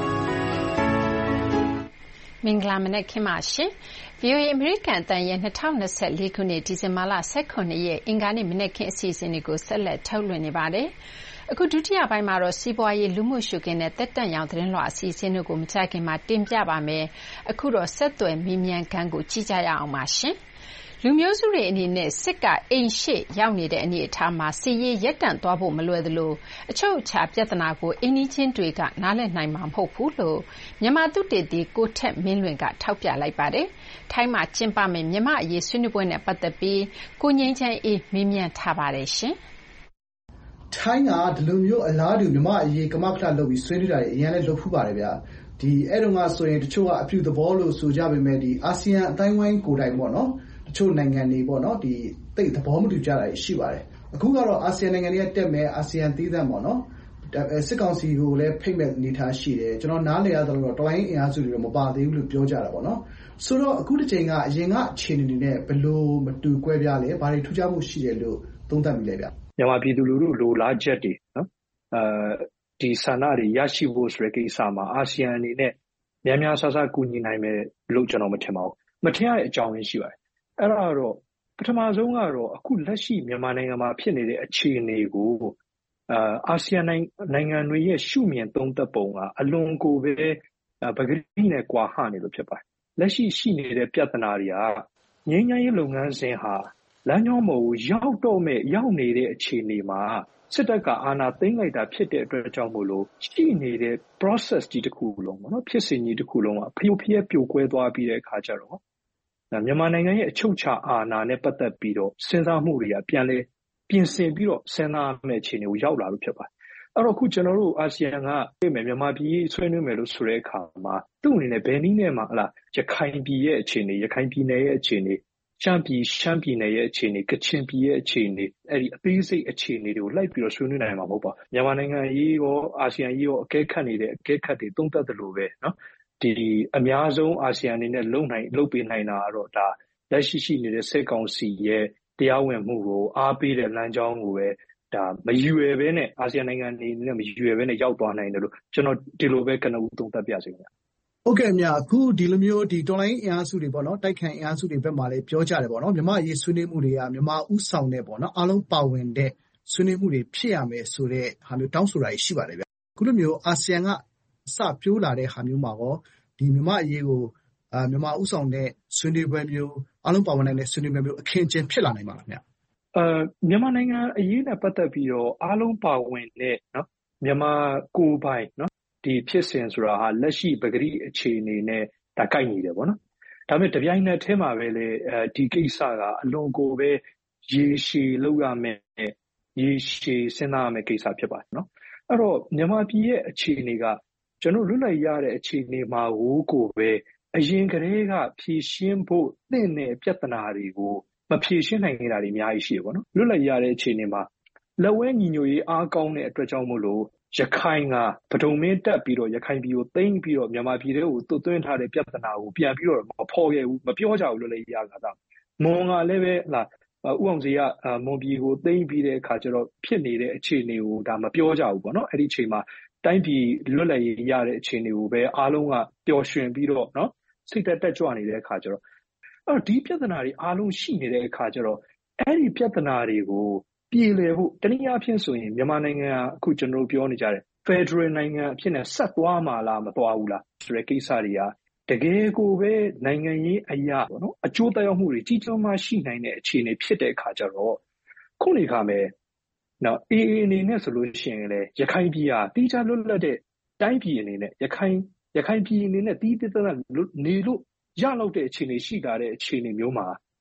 [SPEAKER 2] မင်္ဂလာမနက်ခင်းပါရှင်။ V O A အမေရိကန်အသံရဲ့၂၀၂၄ခုနှစ်ဒီဇင်ဘာလ၁၇ရက်အင်္ဂါနေ့မနက်ခင်းအစီအစဉ်တွေကိုဆက်လက်ထုတ်လွှင့်နေပါတယ်။အခုဒုတိယပိုင်းမှာတော့စီးပွားရေးလူမှုရှုခင်းနဲ့တက်တန့်ရောင်သတင်းလွှာအစီအစဉ်တို့ကိုမကြခင်မှာတင်ပြပါမယ်။အခုတော့ဆက်သွယ်မေးမြန်းခန်းကိုကြည့်ကြရအောင်ပါရှင်။လူမျိုးစုတွေအနေနဲ့စစ်ကအိမ်ရှေ့ရောက်နေတဲ့အနေအထားမှာစီရေးရက်တန့်သွားဖို့မလွယ်သလိုအချုပ်အခြာပြဿနာကိုအင်းကြီးချင်းတွေကနားလည်နိုင်မှာမဟုတ်ဘူးလို့မြန်မာသူတေသီကိုထက်မင်းလွင်ကထောက်ပြလိုက်ပါတယ်။ထိုင်းမှာကျင်းပမယ့်မြန်မာအရေးဆွေးနွေးပွဲနဲ့ပတ်သက်ပြီးကိုငိမ့်ချမ်းအေးမေးမြန်းထားပါတယ်ရှင်။
[SPEAKER 4] ထိုင်းကဒီလိုမျိုးအလားတူမြန်မာအရေးကမကထလုပ်ပြီးဆွေးနွေးတာတွေအရင်လည်းလုပ်ဖူးပါတယ်ဗျာဒီအဲ့တုန်းကဆိုရင်တချို့ကအပြုသဘောလို့ဆိုကြပေမဲ့ဒီအာဆီယံအတိုင်းဝိုင်းကိုယ်တိုင်ပေါ့နော်တချို့နိုင်ငံတွေပေါ့နော်ဒီတိတ်သဘောမတူကြတာရှိပါတယ်အခုကတော့အာဆီယံနိုင်ငံတွေကတက်မယ်အာဆီယံသီးသန့်ပေါ့နော်စစ်ကောင်စီကိုလည်းဖိတ်မဲ့အနေထားရှိတယ်ကျွန်တော်နားလည်ရသလိုတော့တော်လိုင်းအင်အားစုတွေတော့မပါသေးဘူးလို့ပြောကြတာပေါ့နော်ဆိုတော့အခုတစ်ချိန်ကအရင်ကအခြေအနေတွေနဲ့ဘယ်လိုမတူကွဲပြားလဲဘာတွေထူးခြားမှုရှိတယ်လို့သုံးသပ်မိလဲဗျ
[SPEAKER 20] မြန်မာပြည်သူလူထုလိုလားချက်တွေနော်အဲဒီဆန္ဒတွေရရှိဖို့ဆိုတဲ့ကိစ္စမှာအာဆီယံအနေနဲ့များများဆဆကူညီနိုင်မယ်လို့ကျွန်တော်မထင်ပါဘူးမထင်ရတဲ့အကြောင်းရင်းရှိပါတယ်အဲ့ဒါတော့ပထမဆုံးကတော့အခုလက်ရှိမြန်မာနိုင်ငံမှာဖြစ်နေတဲ့အခြေအနေကိုအာအာဆီယံနိုင်ငံတွေရဲ့ရှုမြင်သုံးသပ်ပုံကအလွန်ကိုပဲပဂတိနဲ့ကွာဟနေလို့ဖြစ်ပါတယ်လက်ရှိရှိနေတဲ့ပြဿနာတွေကငြိမ်းချမ်းရေးလုပ်ငန်းစဉ်ဟာလမ်းကြောင်းပေါ်ကိုရောက်တော့မဲ့ရောက်နေတဲ့အခြေအနေမှာစစ်တပ်ကအာဏာသိမ်းလိုက်တာဖြစ်တဲ့အတွက်ကြောင့်မို့လို့ရှိနေတဲ့ process ကြီးတစ်ခုလုံးပေါ့နော်ဖြစ်စဉ်ကြီးတစ်ခုလုံးကဖျို့ဖျက်ပြိုကွဲသွားပြီးတဲ့အခါကျတော့မြန်မာနိုင်ငံရဲ့အချုပ်အခြာအာဏာနဲ့ပတ်သက်ပြီးတော့စဉ်းစားမှုတွေကပြန်လဲပြင်ဆင်ပြီးတော့စဉ်းစားမဲ့အခြေအနေကိုရောက်လာလို့ဖြစ်ပါတယ်အဲ့တော့အခုကျွန်တော်တို့အာဆီယံကပြည်မယ်မြန်မာပြည်ဆွေးနွေးမယ်လို့ဆိုတဲ့အခါမှာသူ့အနေနဲ့ဘယ်နည်းနဲ့မှဟလာရခိုင်ပြည်ရဲ့အခြေအနေရခိုင်ပြည်နယ်ရဲ့အခြေအနေရှမ်းပြည်ရှမ်းပြည်နယ်ရဲ့အခြေအနေကချင်ပြည်ရဲ့အခြေအနေအဲ့ဒီအသေးစိတ်အခြေအနေတွေကိုလိုက်ပြီးတော့ဆွေးနွေးနိုင်မှာမဟုတ်ပါဘူးမြန်မာနိုင်ငံရေးရောအာဆီယံရေးရောအကဲခတ်နေတဲ့အကဲခတ်တွေသုံးသပ်တယ်လို့ပဲเนาะဒီအများဆုံးအာဆီယံအနေနဲ့လုံနိုင်လုံပေးနိုင်တာကတော့ဒါလက်ရှိရှိနေတဲ့စစ်ကောင်စီရဲ့တရားဝင်မှုကိုအားပေးတဲ့လမ်းကြောင်းကိုပဲဒါမရွယ်ပဲနဲ့အာဆီယံနိုင်ငံတွေနဲ့မရွယ်ပဲနဲ့ရောက်သွားနိုင်တယ်လို့ကျွန်တော်ဒီလိုပဲကနဦးသုံးသပ်ပြစီခင်ဗျ
[SPEAKER 4] ဟုတ်ကဲ့မြအခုဒီလိုမျိုးဒီတော်လိုင်းအင်အားစုတွေပေါ့နော်တိုက်ခိုင်အင်အားစုတွေဘက်မှာလည်းပြောကြတယ်ပေါ့နော်မြန်မာရေးဆွေးနွေးမှုတွေကမြန်မာဥဆောင်တဲ့ပေါ့နော်အားလုံးပါဝင်တဲ့ဆွေးနွေးမှုတွေဖြစ်ရမယ်ဆိုတဲ့ဟာမျိုးတောင်းဆိုတာရှိပါတယ်ဗျအခုလိုမျိုးအာဆီယံကစပြိုးလာတဲ့ဟာမျိုးမှာရောဒီမြန်မာအရေးကိုအာမြန်မာဥဆောင်တဲ့ဆွေးနွေးပွဲမျိုးအားလုံးပါဝင်နိုင်တဲ့ဆွေးနွေးပွဲမျိုးအခင်းကျင်းဖြစ်လာနိုင်ပါလားဗျ
[SPEAKER 20] အဲမြန်မာနိုင်ငံအရေးနဲ့ပတ်သက်ပြီးတော့အားလုံးပါဝင်တဲ့နော်မြန်မာကိုယ်ပိုင်နော်ဒီဖြစ်စဉ်ဆိုတာဟာလက်ရှိပဂတိအခြေအနေနဲ့ဒါကိုက်နေတယ်ပေါ့နော်ဒါပေမဲ့တပြိုင်နက်တည်းမှာပဲလေအဲဒီကိစ္စကအလွန်ကိုပဲရေရှည်လောက်ရမယ်ရေရှည်စဉ်းစားရမယ်ကိစ္စဖြစ်ပါတယ်နော်အဲ့တော့မြန်မာပြည်ရဲ့အခြေအနေကကျွန်တော်လွတ်လပ်ရတဲ့အခြေအနေမှာဟိုးကိုပဲအရင်ကတည်းကဖြည့်ရှင်းဖို့သင့်တဲ့ပြဿနာတွေကိုမဖြည့်ရှင်းနိုင်နေတာတွေအများကြီးရှိတယ်ပေါ့နော်လွတ်လပ်ရတဲ့အခြေအနေမှာလက်ဝဲညီညွတ်ရေးအားကောင်းတဲ့အတွက်ကြောင့်မို့လို့ရခိုင်ကပဒုံမင်းတက်ပြီးတော့ရခိုင်ပြည်ကိုသိမ်းပြီးတော့မြန်မာပြည်တွေကိုသွတ်သွင်းထားတဲ့ပြဿနာကိုပြန်ပြီးတော့မဖော်ခဲ့ဘူးမပြောကြဘူးလို့လည်းရတာကမွန်ကလည်းပဲဟလာဥအောင်စီကမွန်ပြည်ကိုသိမ်းပြီးတဲ့အခါကျတော့ဖြစ်နေတဲ့အခြေအနေကိုဒါမပြောကြဘူးပေါ့နော်အဲ့ဒီအချိန်မှာတိုင်းပြည်လွတ်လပ်ရေးရတဲ့အခြေအနေကိုပဲအားလုံးကပျော်ရွှင်ပြီးတော့နော်စိတ်သက်တက်ကြွနေတဲ့အခါကျတော့အဲ့ဒီပြဿနာတွေအားလုံးရှိနေတဲ့အခါကျတော့အဲ့ဒီပြဿနာတွေကိုပြည်လည်ဖို့တနည်းအားဖြင့်ဆိုရင်မြန်မာနိုင်ငံကအခုကျွန်တော်ပြောနေကြတယ် Federal နိုင်ငံအဖြစ်နဲ့ဆက်သွားမှာလားမသွားဘူးလားဆိုတဲ့ကိစ္စတွေကတကယ်ကိုပဲနိုင်ငံရေးအရာပေါ့နော်အကျိုးသက်ရောက်မှုတွေကြီးကျယ်မှရှိနိုင်တဲ့အခြေအနေဖြစ်တဲ့အခါကျတော့ခုနေခါမဲ့နော်အေးအေးအနေနဲ့ဆိုလို့ရှိရင်လေရခိုင်ပြည်ဟာတိကျလွတ်လပ်တဲ့တိုင်းပြည်အနေနဲ့ရခိုင်ရခိုင်ပြည်အနေနဲ့တီးတည်တတ်နေလို့ရလောက်တဲ့အခြေအနေရှိတာတဲ့အခြေအနေမျိုးမှာ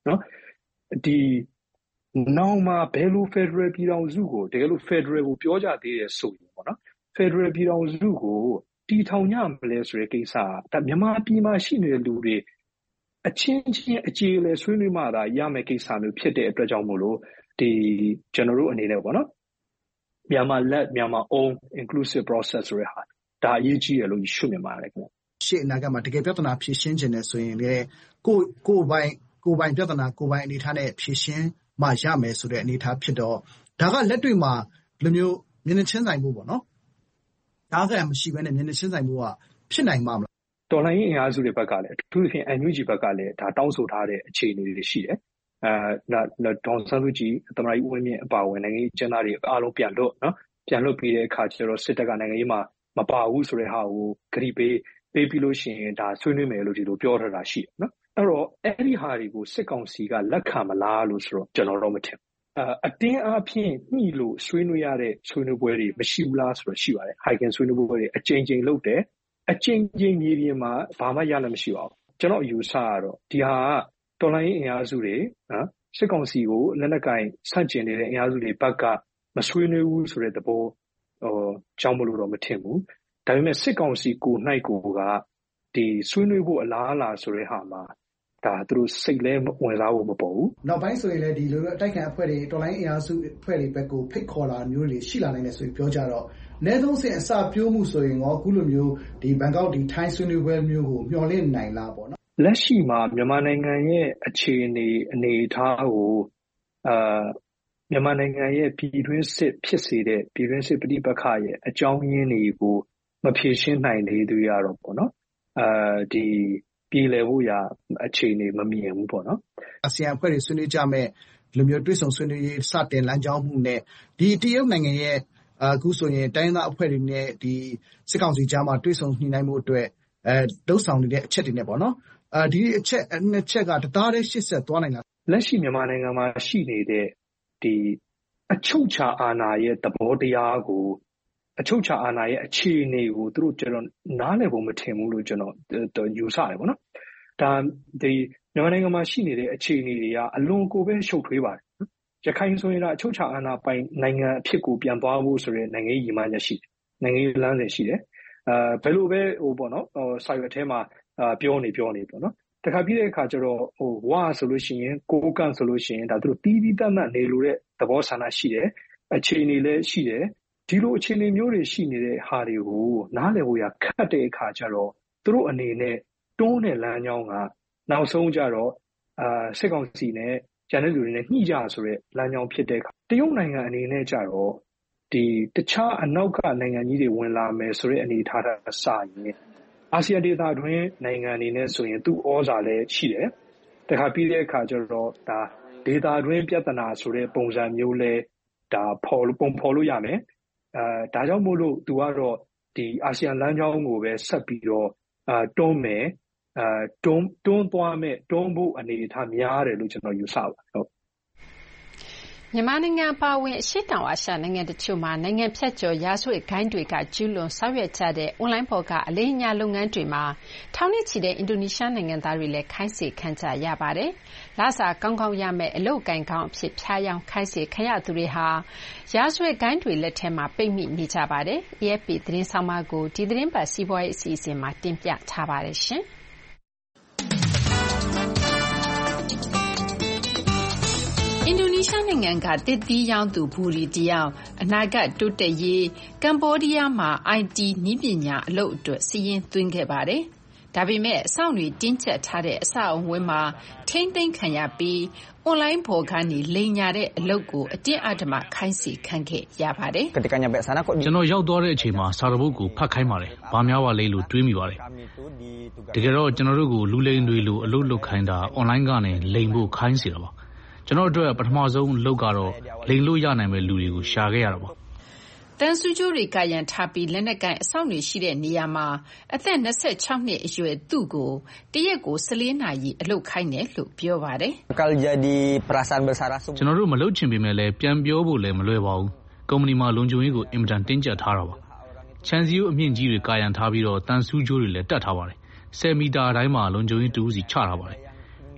[SPEAKER 20] နော်ဒီနောက်မှာဘယ်လို Federal ပြည်ထောင်စုကိုတကယ်လို့ Federal ကိုပြောကြသေးတယ်ဆိုရင်ပေါ့နော် Federal ပြည်ထောင်စုကိုတည်ထောင်ကြမလဲဆိုတဲ့ကိစ္စဒါမြန်မာပြည်မှာရှိနေတဲ့လူတွေအချင်းချင်းအခြေအလဲဆွေးနွေးမှသာရမယ့်ကိစ္စမျိုးဖြစ်တဲ့အတွက်ကြောင့်မို့လို့ဒီကျွန်တော်တို့အနေနဲ့ပေါ့နော်မြန်မာလက်မြန်မာ own inclusive process ဆိုတဲ့ဟာဒါအရေးကြီးတယ်လို့ရှုမြင်ပါတယ်ခင်ဗျ
[SPEAKER 21] ရှေ့အနာဂတ်မှာတကယ်ပြဿနာဖြေရှင်းခြင်းနဲ့ဆိုရင်လည်းကိုကိုပိုင်ကိုပိုင်ပြဿနာကိုပိုင်အနေထားနဲ့ဖြေရှင်းမှရမယ်ဆိုတဲ့အနေထားဖြစ်တော့ဒါကလက်တွေ့မှာလူမျိုးမျက်နှာချင်းဆိုင်မှုပေါ့နော်ဒါကမရှိဘဲနဲ့မျက်နှာချင်းဆိုင်မှုကဖြစ်နိုင်မှာမလား
[SPEAKER 20] တော်လှန်ရေးအင်အားစုတွေဘက်ကလည်းအထူးသဖြင့် N U G ဘက်ကလည်းဒါတောင်းဆိုထားတဲ့အခြေအနေတွေရှိတယ်အဲဒေါန်ဆန်းစုကြည်သမ္မတကြီးဦးဝင်းမြင့်အပါအဝင်နိုင်ငံရေးကျန်းသားတွေအားလုံးပြန်လွတ်နော်ပြန်လွတ်ပြီးတဲ့အခါကျတော့စစ်တပ်ကနိုင်ငံရေးမှာမပါဘူးဆိုတဲ့ဟာကိုဂရိပေးပေးပြီးလို့ရှိရင်ဒါဆွေးနွေးမယ်လို့ဒီလိုပြောထားတာရှိတယ်နော်အဲ့တော့အဲ့ဒီဟာတွေကိုစစ်ကောင်စီကလက်ခံမလားလို့ဆိုတော့ကျွန်တော်တော့မထင်ဘူးအတင်းအားဖြင့်ညှိလို့ဆွေးနွေးရတဲ့ဆွေးနွေးပွဲတွေမရှိဘူးလားဆိုတော့ရှိပါတယ် Highgen ဆွေးနွေးပွဲတွေအကြိမ်ကြိမ်လုပ်တယ်အကြိမ်ကြိမ်မြေပြင်မှာဘာမှရလည်းမရှိပါဘူးကျွန်တော်အယူဆရတော့ဒီဟာကတော်လှန်ရေးအင်အားစုတွေနော်စစ်ကောင်စီကိုလက်နက်ကင်ဆန့်ကျင်နေတဲ့အင်အားစုတွေဘက်ကမဆွေးနွေးဘူးဆိုတဲ့သဘောဟိုကြောင်းမလို့တော့မထင်ဘူးဒါပေမဲ့စစ်ကောင်စီကိုနှိုက်ကိုကဒီဆွေးနွေးဖို့အလားအလာဆိုတဲ့ဟာမှာဒါသူတို့စိတ်လဲဝင်စားဖို့မပေါ်ဘူး
[SPEAKER 21] နောက်ပိုင်းဆိုရင်လည်းဒီလိုလိုအတိုက်ခံအဖွဲ့တွေတော်လိုင်းအင်အားစုအဖွဲ့တွေဘက်ကိုဖိတ်ခေါ်လာမျိုးတွေရှိလာနိုင်တယ်ဆိုပြီးပြောကြတော့အနည်းဆုံးစဉ်အစပြိုးမှုဆိုရင်ရောအခုလိုမျိုးဒီဘန်ကောက်ဒီထိုင်းဆွေးနွေးပွဲမျိုးကိုမျှော်လင့်နိုင်လားပေါ့နော်
[SPEAKER 20] လက်ရှိမှာမြန်မာနိုင်ငံရဲ့အခြေအနေအနေအထားကိုအာမြန်မာနိုင်ငံရဲ့ပြည်တွင်းစစ်ဖြစ်စေတဲ့ပြည်တွင်းစစ်ပဋိပက္ခရဲ့အကြောင်းရင်းတွေကိုမဖြေရှင်းနိုင်သေးသေးရတော့ပေါ့နော်အာဒီပြည်လည်ဖို့ရာအခြေအနေမမြင်ဘူးပေါ့နော်
[SPEAKER 21] အာဆီယံအဖွဲ့တွေဆွေးနွေးကြမဲ့လူမျိုးတွဲဆောင်ဆွေးနွေးရေးစတင်လမ်းကြောင်းမှုနဲ့ဒီတရုတ်နိုင်ငံရဲ့အခုဆိုရင်တိုင်းသားအဖွဲ့တွေနဲ့ဒီစစ်ကောင်စီကြားမှာတွဲဆောင်ညှိနှိုင်းမှုအတွက်အဲတုံ့ဆောင်နေတဲ့အချက်တွေနဲ့ပေါ့နော်အဲဒီအချက်နှစ်ချက်ကတသားတည်းရှစ်ဆက်သွားနိုင်လား
[SPEAKER 20] လက်ရှိမြန်မာနိုင်ငံမှာရှိနေတဲ့ဒီအချုပ်ချာအာဏာရဲ့သဘောတရားကိုအချုပ်ချာအာဏာရဲ့အခြေအနေကိုသူတို့ကျွန်တော်နားလည်ဖို့မထင်ဘူးလို့ကျွန်တော်ယူဆတယ်ပေါ့နော်ဒါဒီမြန်မာနိုင်ငံမှာရှိနေတဲ့အခြေအနေတွေကအလွန်ကိုပဲရှုပ်ထွေးပါတယ်ရခိုင်ဆိုရင်အချုပ်ချာအာဏာပိုင်နိုင်ငံအဖြစ်ကိုပြန်သွားဖို့ဆိုတဲ့နိုင်ငံရေးရည်မှန်းချက်ရှိတယ်နိုင်ငံရေးလမ်းစဉ်ရှိတယ်အဲဘယ်လိုပဲဟိုပေါ့နော်ဟိုစာရွက်ထဲမှာပြောနေပြောနေပေါ့နော်တခါပြီးတဲ့အခါကျတော့ဟိုဝါဆိုလို့ရှိရင်ကိုကန့်ဆိုလို့ရှိရင်ဒါသူတို့တီးတီးတတ်တတ်နေလို့တဲ့သဘောဆန္ဒရှိတယ်အခြေအနေလည်းရှိတယ်ဒီလိုအခြေအနေမျိုးတွေရှိနေတဲ့ဟာတွေကိုနားလည်ဖို့ရခက်တဲ့အခါကျတော့သူတို့အနေနဲ့တွန်းတဲ့လမ်းကြောင်းကနောက်ဆုံးကျတော့အာစစ်ကောင်စီနဲ့ကျန်တဲ့လူတွေနဲ့ညှိကြဆိုတဲ့လမ်းကြောင်းဖြစ်တဲ့အခါတရုတ်နိုင်ငံအနေနဲ့ကျတော့ဒီတခြားအနောက်ကနိုင်ငံကြီးတွေဝင်လာမယ်ဆိုတဲ့အနေအထားကစရင်အာဆီယံဒေသတွင်းနိုင်ငံအနေနဲ့ဆိုရင်သူ့ဩဇာလည်းရှိတယ်တခါပြီးတဲ့အခါကျတော့ဒါဒေသတွင်းပြဿနာဆိုတဲ့ပုံစံမျိုးလဲဒါဖော်ပုံဖော်လို့ရမယ်အဲဒါကြောင့်မို့လို့သူကတော့ဒီအာဆီယံလမ်းကြောင်းကိုပဲဆက်ပြီးတော့အာတွန်းမယ်အာတွန်းတွန်းသွားမယ်တွန်းဖို့အနေအထားများတယ်လို့ကျွန်တော်ယူဆပါတယ်ဟုတ်
[SPEAKER 2] မြန်မာနိုင်ငံပါဝင်အရှိတောင်အာရှနိုင်ငံတချို့မှာနိုင်ငံဖြတ်ကျော်ရာဇဝတ်ဂိုဏ်းတွေကကျူးလွန်ဆောင်ရွက်ကြတဲ့အွန်လိုင်းပေါ်ကအလေးအညာလုပ်ငန်းတွေမှာထောင်နဲ့ချီတဲ့အင်ဒိုနီးရှားနိုင်ငံသားတွေလည်းခိုင်းစေခံကြရပါတယ်။လစာကောင်းကောင်းရမယ့်အလုပ်ကိုင်ကောင်းအဖြစ်ဖျားယောင်းခိုင်းစေခံရသူတွေဟာရာဇဝတ်ဂိုဏ်းတွေလက်ထဲမှာပိတ်မိနေကြပါတယ်။ A F P သတင်းဆောင်မကိုဒီသတင်းပတ်စီးပွားရေးအစီအစဉ်မှာတင်ပြထားပါတယ်ရှင်။အင်ဒိုနီးရှားနိုင်ငံကသစ်သီးရောင်းသူဘူရီတယောက်အနာဂတ်တိုးတက်ရေးကမ္ဘောဒီးယားမှာ I T နည်းပညာအလုပ်အတွက်စာရင်းသွင်းခဲ့ပါတယ်။ဒါပေမဲ့အဆောင်တွေတင်းကျပ်ထားတဲ့အဆောက်အုံဝင်းမှာထိန်းသိမ်းခံရပြီးအွန်လိုင်းပေါ်ကနေလိမ်ညာတဲ့အလုပ်ကိုအတင်းအဓမ္မခိုင်းစေခံခဲ့ရပါတယ်။
[SPEAKER 22] "ကျွန်တော်ရောက်သွားတဲ့အချိန်မှာစာတပုဒ်ကိုဖတ်ခိုင်းပါတယ်။ဘာများပါလဲလို့တွေးမိပါတယ်။တကယ်တော့ကျွန်တော်တို့ကိုလူလိမ်တွေလိုအလုပ်လုပ်ခိုင်းတာအွန်လိုင်းကနေလိမ်ဖို့ခိုင်းစေတာပါ။ကျွန်တော်တို့အတွက်ပထမဆုံးအလုပ်ကတော့လိမ်လို့ရနိုင်မယ့်လူတွေကိုရှာခဲ့ရတာပါ။
[SPEAKER 2] တန်ဆူးကြိုးတွေကာရံထားပြီးလက်နက်ကိုင်အဆောင်တွေရှိတဲ့နေရာမှာအသက်၂၆နှစ်အရွယ်သူ့ကိုတရက်ကို၁၄နာရီအလုပ်ခိုင်းတယ်လို့ပြောပါတယ်။
[SPEAKER 22] "ကျွန်တော်တို့မလုပ်ချင်ပေမဲ့လည်းပြန်ပြောဖို့လည်းမလွယ်ပါဘူး။ကုမ္ပဏီမှာလုံခြုံရေးကိုအင်မတန်တင်းကျပ်ထားတာပါ။ခြံစည်းရိုးအမြင့်ကြီးတွေကာရံထားပြီးတော့တန်ဆူးကြိုးတွေလည်းတပ်ထားပါတယ်။ဆယ်မီတာတိုင်းမှာလုံခြုံရေးတဦးစီချထားပါတယ်။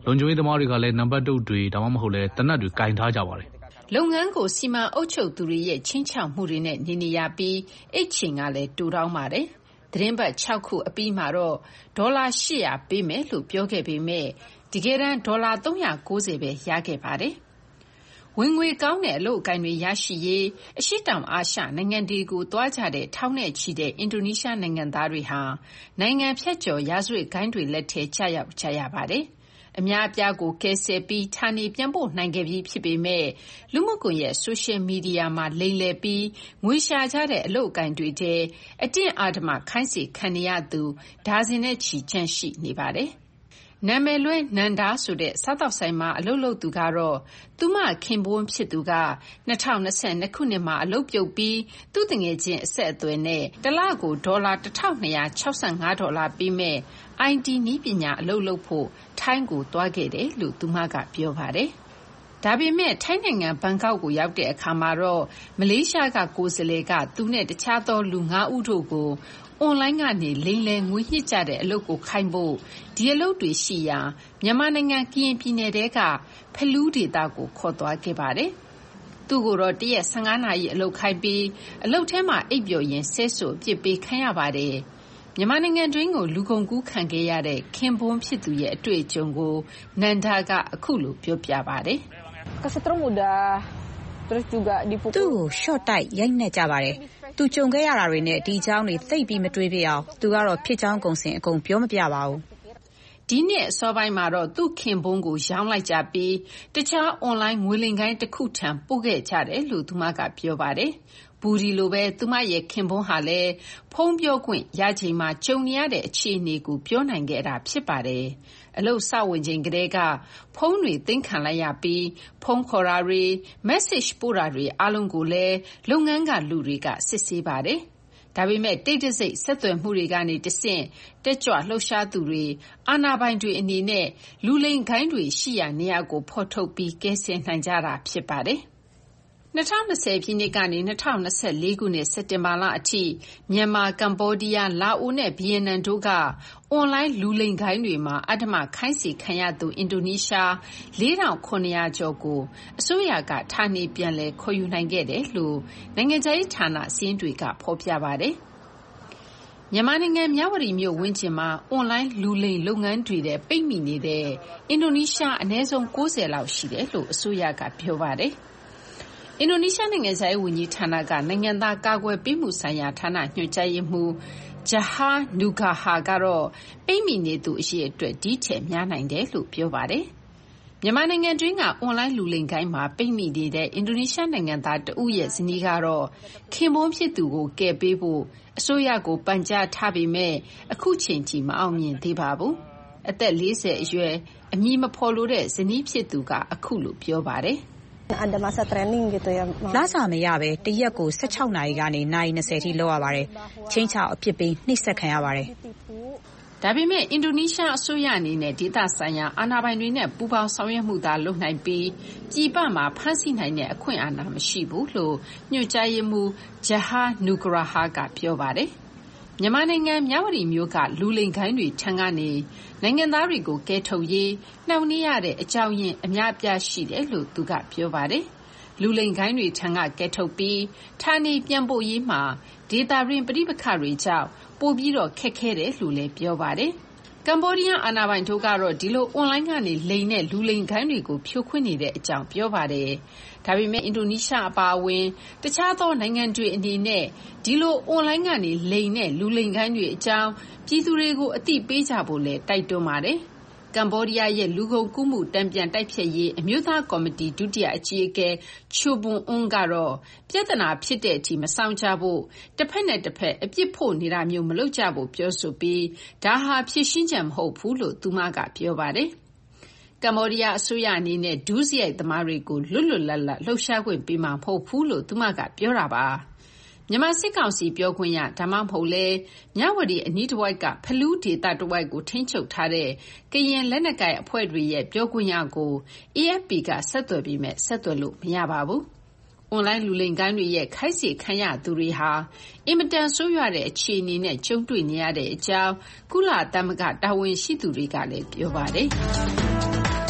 [SPEAKER 22] လုံခြုံရေးသမားတွေကလည်းနံပါတ်တုတ်တွေဒါမှမဟုတ်လည်းသေနတ်တွေကင်ထားကြပါတယ်
[SPEAKER 2] လုပ်ငန်းကိုစီမံအုပ်ချုပ်သူတွေရဲ့ချင်းချောက်မှုတွေနဲ့နေနေရပြီးအိတ်ချင်ကလည်းတူတောင်းပါတယ်သတင်းပတ်၆ခုအပြီးမှာတော့ဒေါ်လာ၈၀၀ပေးမယ်လို့ပြောခဲ့ပေမဲ့တကယ်တမ်းဒေါ်လာ၃၉၀ပဲရခဲ့ပါတယ်ဝင်ငွေကောင်းတဲ့အလုပ်အကိုင်တွေရရှိရေးအရှေ့တောင်အာရှနိုင်ငံတွေကိုသွားကြတဲ့ထောင်နဲ့ချီတဲ့အင်ဒိုနီးရှားနိုင်ငံသားတွေဟာနိုင်ငံဖြတ်ကျော်ရာဇဝတ်ဂိုဏ်းတွေလက်ထဲကျရောက်ကြရပါတယ်အများအပြားကိုကယ်ဆယ်ပြီးဌာနေပြန်ပို့နိုင်ခဲ့ပြီးဖြစ်ပေမဲ့လူမှုကွန်ရက်ဆိုရှယ်မီဒီယာမှာလိမ်လည်ပြီးငွေရှာကြတဲ့အလုပ်အကိုင်တွေထဲအတင်းအဓမ္မခိုင်းစေခံနေရသူဒါဇင်နဲ့ချီကျန်ရှိနေပါတယ်နာမည်လွဲနန္ဒာဆိုတဲ့စားတောက်ဆိုင်မှာအလုပ်လုပ်သူကတော့သူမခင်ပွန်းဖြစ်သူက၂၀၂၂ခုနှစ်မှာအလုပ်ပြုတ်ပြီးသူ့တငယ်ချင်းအဆက်အသွယ်နဲ့တလကိုဒေါ်လာတစ်ထောင်နှစ်ရာ၆ဆ၅ဒေါ်လာပေးမဲ့ အိုင်တီ နည်းပညာအလုပ်လုပ်ဖို့ထိုင်းကိုသွားခဲ့တယ်လို့သူမကပြောပါတယ်။ဒါပေမဲ့ထိုင်းနိုင်ငံဘန်ကောက်ကိုရောက်တဲ့အခါမှာတော့မလေးရှားကကိုယ်စားလှယ်ကသူနဲ့တခြားသောလူ၅ဦးတို့ကိုအွန်လိုင်းကနေလိမ်လည်ငွေညှစ်ကြတဲ့အလုပ်ကိုခိုင်းဖို့ဒီအလုပ်တွေရှိရာမြန်မာနိုင်ငံကရင်ပြည်နယ်တဲကဖလူးဒေသကိုခေါ်သွားခဲ့ပါတယ်။သူ့ကိုတော့တရက်၁၅နာရီအလုပ်ခိုင်းပြီးအလုပ်ထဲမှာအိပ်ပျော်ရင်ဆဲဆိုအပြစ်ပေးခံရပါတယ်။မြန်မာနိုင်ငံတွင်းကိုလူကုန်ကူးခံခဲ့ရတဲ့ခင်ပွန်းဖြစ်သူရဲ့အတွေ့အကြုံကိုနန္ဒာကအခုလိုပြောပြပါတယ်။
[SPEAKER 1] Kasi terus mudah terus juga dipukul သူ့ကို short တိုက်ရိုက်နှက်ကြပါတယ်။သူကြုံခဲ့ရတာတွေနဲ့ဒီအကြောင်းတွေသိပ်ပြီးမတွေးပြအောင်သူကတော့ဖြစ်ကြောင်းကုန်စင်အကုန်ပြောမပြပါဘူး
[SPEAKER 2] ။ဒီနှစ်အစောပိုင်းမှာတော့သူ့ခင်ပွန်းကိုရောင်းလိုက်ကြပြီးတခြားအွန်လိုင်းငွေလိမ်ဂိုဏ်းတစ်ခုထံပို့ခဲ့ကြတယ်လို့သူမကပြောပါတယ်။ဘူဒီလိုပဲသူမရဲ့ခင်ပွန်းဟာလည်းဖုံးပြောခွင့်ရချိန်မှာကြုံနေရတဲ့အခြေအနေကိုပြောနိုင်ခဲ့တာဖြစ်ပါတယ်။အလုပ်စဝင်ချိန်ကတည်းကဖုန်းတွေသိမ်းခံလိုက်ရပြီးဖုန်းခေါ်တာတွေ message ပို့တာတွေအားလုံးကိုလည်းလုပ်ငန်းကလူတွေကစစ်ဆေးပါတယ်။ဒါပေမဲ့တိတ်တဆိတ်ဆက်သွယ်မှုတွေကနေတဆင့်တက်ကြွလှုပ်ရှားသူတွေအာဏာပိုင်တွေအနေနဲ့လူလိမ်ဂိုဏ်းတွေရှိရာနေရာကိုဖော်ထုတ်ပြီးကယ်ဆယ်နိုင်ကြတာဖြစ်ပါတယ်။၂၀၂၀ပြည့်နှစ်ကနေ၂၀၂၄ခုနှစ်စက်တင်ဘာလအထိမြန်မာ၊ကမ္ဘောဒီးယား၊လာအိုနဲ့ဗီယက်နမ်တို့ကအွန်လိုင်းလူလိမ်ဂိုဏ်းတွေမှာအဓမ္မခိုင်းစေခံရသူအင်ဒိုနီးရှားလေးထောင်ခုနှစ်ရာကျော်ကိုအစိုးရကဌာနေပြန်လည်ခေါ်ယူနိုင်ခဲ့တယ်လို့နိုင်ငံခြားရေးဌာနစာရင်းတွေကဖော်ပြပါတယ်။မြန်မာနိုင်ငံမြဝတီမြို့ဝန်းကျင်မှာအွန်လိုင်းလူလိမ်လုပ်ငန်းတွေထဲပိတ်မိနေတဲ့အင်ဒိုနီးရှားအနည်းဆုံး၉၀လောက်ရှိတယ်လို့အစိုးရကပြောပါတယ်။အင်ဒိုနီးရှားနိုင်ငံခြားရေးဝန်ကြီးဌာနကနိုင်ငံသားကာကွယ်ပေးမှုဆိုင်ရာဌာနညွှန်ကြားရေးမှူး Jahar Nugraha ကတော့ပိတ်မိနေသူအရေအတွက်ဒီထက်များနိုင်တယ်လို့ပြောပါတယ်။မြန်မာနိုင်ငံတွင်းကအွန်လိုင်းလူလိမ်ဂိုဏ်းမှာပိတ်မိနေတဲ့အင်ဒိုနီးရှားနိုင်ငံသားတဦးရဲ့ဇနီးကတော့ခင်ပွန်းဖြစ်သူကိုကယ်ပေးဖို့အစိုးရကိုပန်ကြားထားပေမဲ့အခုချိန်ထိမအောင်မြင်သေးပါဘူး။အသက်၄၀အရွယ်အမည်မဖော်လိုတဲ့ဇနီးဖြစ်သူကအခုလိုပြောပါတယ်။
[SPEAKER 1] ada masa training gitu ya လစာမရပဲတရက်ကို၁၆နာရီကနေနာရီ၂၀ထိလောက်ရပါတယ်ချင်းချောက်အဖြစ်ပေးနှိပ်စက်ခံရပါတယ်
[SPEAKER 2] ဒါပေမဲ့အင်ဒိုနီးရှားအစိုးရအနေနဲ့ဒေသဆိုင်ရာအာဏာပိုင်တွေနဲ့ပူးပေါင်းဆောင်ရွက်မှုသာလုပ်နိုင်ပြီးပြည်ပမှာဖမ်းဆီးနိုင်တဲ့အခွင့်အာဏာမရှိဘူးလို့ညွှန်ကြားရေးမှူး Jahar Nugraha ကပြောပါတယ်မြန်မာနိုင်ငံမြဝတီမြို့ကလူလိမ်ဂိုဏ်းတွေထံကနေနိုင်ငံသားတွေကိုကယ်ထုတ်ရေးနှောင့်နှေးရတဲ့အကြောင်းရင်းအများအပြားရှိတယ်လို့သူကပြောပါတယ်။လူလိမ်ဂိုဏ်းတွေထံကကယ်ထုတ်ပြီးဌာနေပြန်ပို့ရေးမှာဒေသတွင်းပဋိပက္ခတွေကြောင့်ပိုပြီးတော့ခက်ခဲတယ်လို့လည်းပြောပါတယ်။ကမ္ဘောဒီးယားအာဏာပိုင်တို့ကတော့ဒီလိုအွန်လိုင်းကနေလိမ်တဲ့လူလိမ်ဂိုဏ်းတွေကိုဖြိုခွင်းနေတဲ့အကြောင်းပြောပါတယ်။ဒါပေမဲ့အင်ဒိုနီးရှားအပါအဝင်တခြားသောနိုင်ငံတွေအနေနဲ့ဒီလိုအွန်လိုင်းကနေလိမ်တဲ့လူလိမ်ဂိုဏ်းတွေအကြောင်းပြည်သူတွေကိုအသိပေးကြဖို့လည်းတိုက်တွန်းပါတယ်။ကမ္ဘောဒီးယားရဲ့လူကုန်ကူးမှုတန်ပြန်တိုက်ဖျက်ရေးအမျိုးသားကော်မတီဒုတိယအကြီးအကဲချိုဘွန်အွန်းကတော့ပြဿနာဖြစ်တဲ့အထိမဆောင်ကြဖို့တစ်ဖက်နဲ့တစ်ဖက်အပြစ်ဖို့နေတာမျိုးမလုပ်ကြဖို့ပြောဆိုပြီးဒါဟာဖြည့်ရှင်းချက်မဟုတ်ဘူးလို့သူမကပြောပါတယ်။ကမ္ဘောဒီးယားအစိုးရအနေနဲ့ဒုစရိုက်သမားတွေကိုလွတ်လွတ်လပ်လပ်လှုပ်ရှားခွင့်ပေးမှာမဟုတ်ဘူးလို့သူမကပြောတာပါ။မြန်မာစစ်ကောင်စီပြောခွင့်ရဒါမှမဟုတ်လဲမြဝတီအနီးတစ်ဝိုက်ကဖလူးဒေသတစ်ဝိုက်ကိုထိန်းချုပ်ထားတဲ့ကရင်လက်နက်ကိုင်အဖွဲ့တွေရဲ့ပြောခွင့်ရကို အေအက်ဖ်ပီ ကဆက်သွယ်ပြီးမဲ့ဆက်သွယ်လို့မရပါဘူး။အွန်လိုင်းလူလိမ်ဂိုဏ်းတွေရဲ့ခိုက်စေခံရသူတွေဟာအင်မတန်ဆိုးရွားတဲ့အခြေအနေနဲ့ကြုံတွေ့နေရတဲ့အကြောင်းကုလသမဂ္ဂတာဝန်ရှိသူတွေကလည်းပြောပါတယ်။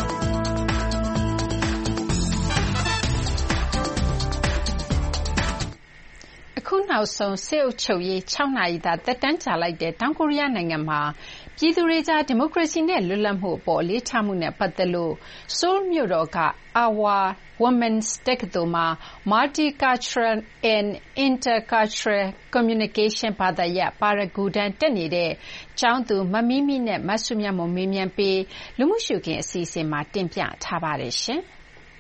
[SPEAKER 2] နောက်ဆုံးစစ်အုပ်ချုပ်ရေး၆နာရီသာသက်တမ်းကြာလိုက်တဲ့တောင်ကိုရီးယားနိုင်ငံမှာပြည်သူတွေကြားဒီမိုကရေစီနဲ့လွတ်လပ်မှုအပေါ်အလေးထားမှုနဲ့ပတ်သက်လို့ဆိုးလ်မြို့တော်က Awa Women's တက္ကသိုလ်မှာ Multicultural and Intercultural Communication ဘာသာရပ်ပါရဂူတန်းတက်နေတဲ့ကျောင်းသူမမီမီနဲ့မဆုမြတ်မွန်မေးမြန်းပြီးလူမှုရှုခင်းအစီအစဉ်မှာတင်ပြထားပါတယ်ရှင်။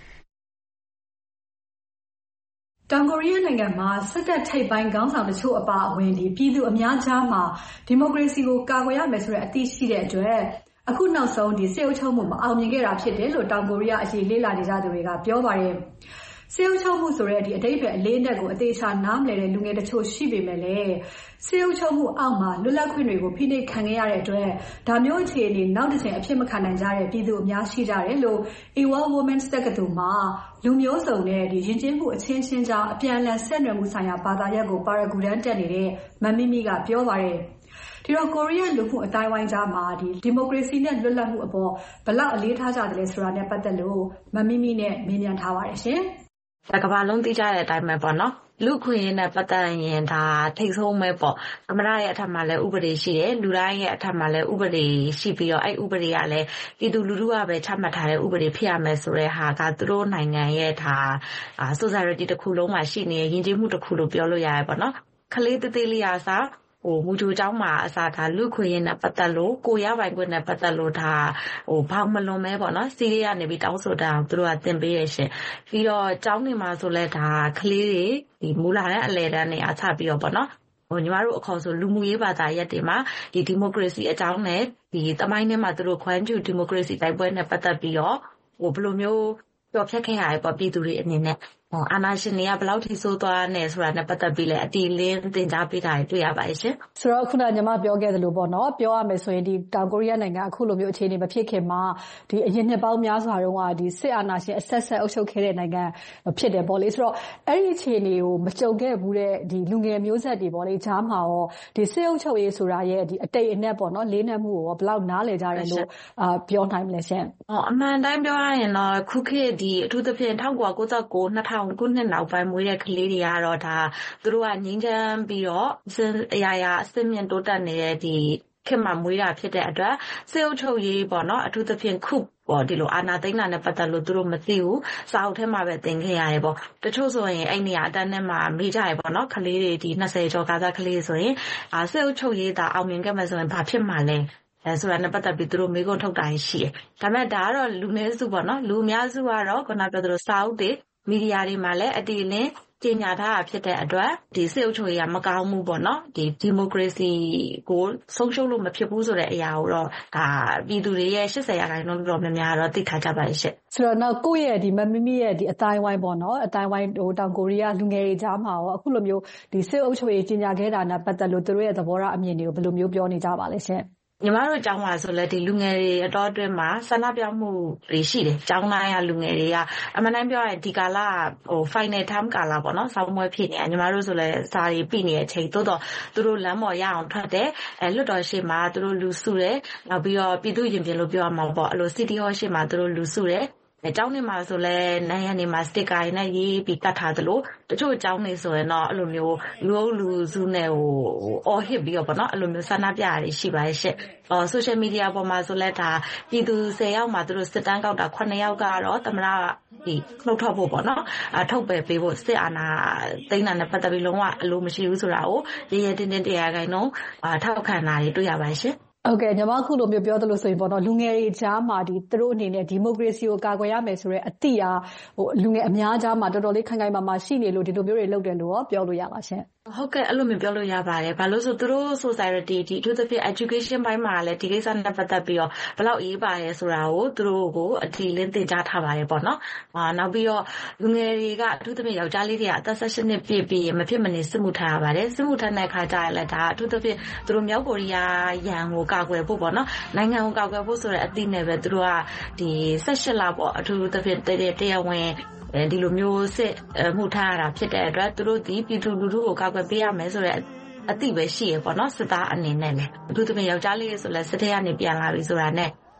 [SPEAKER 3] တောင်ကိုရီးယားနိုင်ငံမှာစစ်တပ်ထိပ်ပိုင်းခေါင်းဆောင်တချို့အပါအဝင်ဒီပြည်သူအများကြားမှာဒီမိုကရေစီကိုကာကွယ်ရမယ်ဆိုတဲ့အသိရှိတဲ့အတွက်အခုနောက်ဆုံးဒီစစ်အုပ်ချုပ်မှုမအောင်မြင်ခဲ့တာဖြစ်တယ်လို့တောင်ကိုရီးယားအရေးလေ့လာနေကြသူတွေကပြောပါတယ်။စစ်အုပ်ချုပ်မှုဆိုတဲ့ဒီအတိတ်ပဲအလေးနက်ကိုအသေးချာနားမလည်တဲ့လူငယ်တချို့ရှိပေမဲ့လည်းစစ်အုပ်ချုပ်မှုအောက်မှာလွတ်လပ်ခွင့်တွေကိုဖိနှိပ်ခံခဲ့ရတဲ့အတွက်ဒါမျိုးအခြေအနေနောက်တစ်ချိန်အဖြစ်မခံနိုင်ကြတဲ့ပြည်သူအများရှိကြတယ်လို့ Awa Women's တက္ကသိုလ်မှာလူမျိုးစုံနဲ့ဒီယဉ်ကျေးမှုအချင်းချင်းကြားအပြန်အလှန်ဆက်နွယ်မှုဆိုင်ရာဘာသာရပ်ကိုပါရဂူတန်းတက်နေတဲ့မမီမီကပြောပါတယ်။ဒီတော့ကိုရီးယားလူမှုအတိုင်းဝိုင်းကြားမှာဒီဒီမိုကရေစီနဲ့လွတ်လပ်မှုအပေါ်ဘလောက်အလေးထားကြတယ်လဲဆိုတာနဲ့ပတ်သက်လို့မမီမီနဲ့မေးမြန်းထားပါတယ်ရှင်။
[SPEAKER 6] ကမ္ဘာလုံးသိကြတဲ့အတိုင်းပဲပေါ့နော်လူခွင့်ရင်းနဲ့ပတ်သက်ရင်ဒါထိတ်ဆုံးပဲပေါ့အမရရဲ့အထက်မှာလည်းဥပဒေရှိတယ်လူတိုင်းရဲ့အထက်မှာလည်းဥပဒေရှိပြီးတော့အဲ့ဥပဒေကလည်းပြည်သူလူထုကပဲချမှတ်ထားတဲ့ဥပဒေဖြစ်ရမယ်ဆိုတဲ့ဟာကသူတို့နိုင်ငံရဲ့ဒါ society တစ်ခုလုံးမှာရှိနေတဲ့ယဉ်ကျေးမှုတစ်ခုလို့ပြောလို့ရတယ်ပေါ့နော်ကလေးသေးသေးလေးအားစားဟိုမူဂျိုเจ้าမှာအစားဒါလူခွင့်ရနဲ့ပတ်သက်လို့ကိုရပိုင်ခွင့်နဲ့ပတ်သက်လို့ဒါဟိုဘောက်မလွန်မဲပေါ့နော်စီးရီးကနေပြီးတောင်းဆိုတာသူတို့ကတင်ပေးရရှင်ပြီးတော့เจ้าနေမှာဆိုလဲဒါကလေးတွေဒီမူလာတဲ့အလဲတန်းနေအားချပြီးတော့ပေါ့နော်ဟိုညီမတို့အခေါ်ဆိုလူမှုရေးဘာသာရပ်တွေမှာဒီဒီမိုကရေစီအကြောင်းနဲ့ဒီတမိုင်းထဲမှာသူတို့ခွမ်းကျူဒီမိုကရေစီတိုက်ပွဲနဲ့ပတ်သက်ပြီးတော့ဟိုဘယ်လိုမျိုးကြော်ဖြတ်ခဲ့ရတဲ့ပေါ့ပြည်သူတွေအနေနဲ့အာနာရှင်တွေကဘယ်လောက်ထိဆိုးသွားနေဆိုတာနဲ့ပတ်သက်ပြီးလဲအတီလင်းတင်ကြားပေးတာတွေ့ရပါတယ်ရှင်
[SPEAKER 3] ဆိုတော့ခုနကညီမပြောခဲ့သလိုပေါ့နော်ပြောရမယ်ဆိုရင်ဒီတောင်ကိုရီးယားနိုင်ငံအခုလိုမျိုးအခြေအနေမဖြစ်ခင်မှာဒီအရင်နှစ်ပေါင်းများစွာတုန်းကဒီစစ်အာဏာရှင်အဆက်ဆက်အုပ်ချုပ်ခဲ့တဲ့နိုင်ငံဖြစ်တယ်ပေါ့လေဆိုတော့အဲ့ဒီအခြေအနေကိုမကြုံခဲ့ဘူးတဲ့ဒီလူငယ်မျိုးဆက်တွေပေါ့လေဂျားမှာရောဒီစစ်အုပ်ချုပ်ရေးဆိုတာရဲ့ဒီအတိတ်အနက်ပေါ့နော်လေးနက်မှုကိုဘယ်လောက်နားလည်ကြတယ်လို့အာပြောနိုင်မလဲရှင်
[SPEAKER 6] အော်အမှန်တိုင်းပြောရရင်တော့ခုခေတ်ဒီအထူးသဖြင့်၁၉၉၉ ၂၀၀၀ခုနှစ်နောက်ပိုင်းမွေးတဲ့ကလေးတွေကတော့ဒါသူတို့ကငင်းချမ်းပြီးတော့အရာရာအစစ်မြင့်တိုးတက်နေတဲ့ဒီခေတ်မှာမွေးတာဖြစ်တဲ့အတွက်စေအုပ်ချုပ်ရေးပေါ့နော်အထူးသဖြင့်ခုပေါ့ဒီလိုအာနာသိန်းလာနဲ့ပတ်သက်လို့သူတို့မသိဘူးစာအုပ်ထဲမှာပဲသင်ခဲ့ရတယ်ပေါ့တချို့ဆိုရင်အဲ့နေရာအတန်းထဲမှာမေးကြရပေါ့နော်ကလေးတွေဒီ၂၀ကျော်ကားသားကလေးဆိုရင်အာစေအုပ်ချုပ်ရေးဒါအောင်မြင်ခဲ့မှဆိုရင်ဘာဖြစ်မှာလဲအဲဆိုတာနဲ့ပတ်သက်ပြီးသူတို့မေးခွန်းထုတ်တာရှိတယ်ဒါပေမဲ့ဒါကတော့လူနည်းစုပေါ့နော်လူအများစုကတော့ခုနပြောသလိုစာအုပ်တွေမီဒီယာတွေမှာလည်းအတီလင်းကြေညာထားတာဖြစ်တဲ့အတွက်ဒီစစ်အုပ်ချုပ်ရေးကမကောင်းဘူးပေါ့နော်ဒီဒီမိုကရေစီကိုဆုံးရှုံးလို့မဖြစ်ဘူးဆိုတဲ့အရာကိုတော့ဒါပြည်သူတွေရဲ့၈၀ရာခိုင်နှုန်းတော့များများတော့သိထားကြပါရဲ့ရှင့်
[SPEAKER 3] ဆိုတော့နောက်ကိုယ့်ရဲ့ဒီမမမီရဲ့ဒီအတိုင်းဝိုင်းပေါ့နော်အတိုင်းဝိုင်းဟိုတောင်ကိုရီးယားလူငယ်တွေကြားမှာရောအခုလိုမျိုးဒီစစ်အုပ်ချုပ်ရေးကြေညာခဲ့တာနဲ့ပတ်သက်လို့သူတို့ရဲ့သဘောထားအမြင်တွေကိုဘယ်လိုမျိုးပြောနေကြပါလဲရှင့်
[SPEAKER 6] ညီမတို့ကျောင်းမှာဆိုလဲဒီလူငယ်တွေအတော်အတွင်းမှာဆန္ဒပြမှုတွေရှိတယ်ကျောင်းသားရလူငယ်တွေကအမှန်တမ်းပြောရရင်ဒီကာလဟို final term ကာလပေါ့နော်ဆောင်းမွေးဖြစ်နေညီမတို့ဆိုလဲစာရီပြနေတဲ့အချိန်တိုးတော့သူတို့လမ်းပေါ်ရအောင်ထွက်တယ်အဲလွတ်တော်ရှိမှာသူတို့လူစုတယ်နောက်ပြီးတော့ပြည်သူရင်ပြင်လို့ပြောရမှာပေါ့အဲ့လို city hall ရှိမှာသူတို့လူစုတယ်အကြောင်းနေမှာဆိုလဲနိုင်ရနေမှာစတစ်ကာတွေနဲ့ရေးပြီးတတ်ထားသလိုတချို့အကြောင်းနေဆိုရင်တော့အဲ့လိုမျိုးလူအုပ်လူစုနဲ့ဟိုအော်ဟစ်ပြီးတော့ပေါ့နော်အဲ့လိုမျိုးဆန္ဒပြရရှိပါရဲ့ရှင့်အော် social media ပေါ်မှာဆိုလဲဒါပြည်သူ၁၀ယောက်မှာသူတို့စစ်တမ်းကောက်တာ9ယောက်ကတော့သမရဒီနှုတ်ထွက်ဖို့ပေါ့နော်အထုတ်ပယ်ပေးဖို့စစ်အာဏာသိမ်းတာနဲ့ပတ်သက်ပြီးလုံးဝအလိုမရှိဘူးဆိုတာကိုရရတင်းတင်းတရားခိုင်နှုန်းထောက်ခံတာတွေတွေ့ရပါရှင်
[SPEAKER 3] ဟုတ်ကဲ့ညီမခုလိုမျိုးပြောသလိုဆိုရင်ပေါ့နော်လူငယ်တွေကြားမှာဒီသူတို့အနေနဲ့ဒီမိုကရေစီကိုကာကွယ်ရမယ်ဆိုတဲ့အသည့်အားဟိုလူငယ်အများကြားမှာတော်တော်လေးခိုင်ခိုင်မာမာရှိနေလို့ဒီလိုမျိုးတွေလုပ်တယ်လို့ပြောလို့ရပါရှင်
[SPEAKER 6] ဟုတ်ကဲ့အဲ့လိုမျိုးပြောလို့ရပါတယ်ဘာလို့ဆိုသူတို့ society ဒီအထူးသဖြင့် education ဘိုင်းမှာလည်းဒီကိစ္စနဲ့ပတ်သက်ပြီးတော့ဘယ်လောက်အေးပါရဲဆိုတာကိုသူတို့ကိုအထီးလင်းသင်ကြားထားပါတယ်ပေါ့နော်အာနောက်ပြီးတော့လူငယ်တွေကအထူးသဖြင့်ယောက်ျားလေးတွေကအသက်၁၈နှစ်ပြည့်ပြီးမဖြစ်မနေစစ်မှုထမ်းရပါတယ်စစ်မှုထမ်းတဲ့အခါကျရင်လည်းဒါအထူးသဖြင့်သူတို့မြောက်ကိုရီးယားရန်ကိုကာကွယ်ဖို့ပေါ့နော်နိုင်ငံကိုကာကွယ်ဖို့ဆိုတဲ့အသည့်နဲ့ပဲသူတို့ကဒီ၁၈လပေါ့အထူးသဖြင့်တရားဝင်ဒီလိုမျိုးစစ်မှုထားရတာဖြစ်တဲ့အတွက်သူတို့ဒီပြည်သူလူထုကိုကာကွယ်ပေးရမယ်ဆိုတဲ့အသိပဲရှိရပေါ့နော်စစ်သားအနေနဲ့လည်းအထူးသဖြင့်ယောက်ျားလေးဆိုလဲစစ်ထဲကနေပြန်လာပြီဆိုတာနဲ့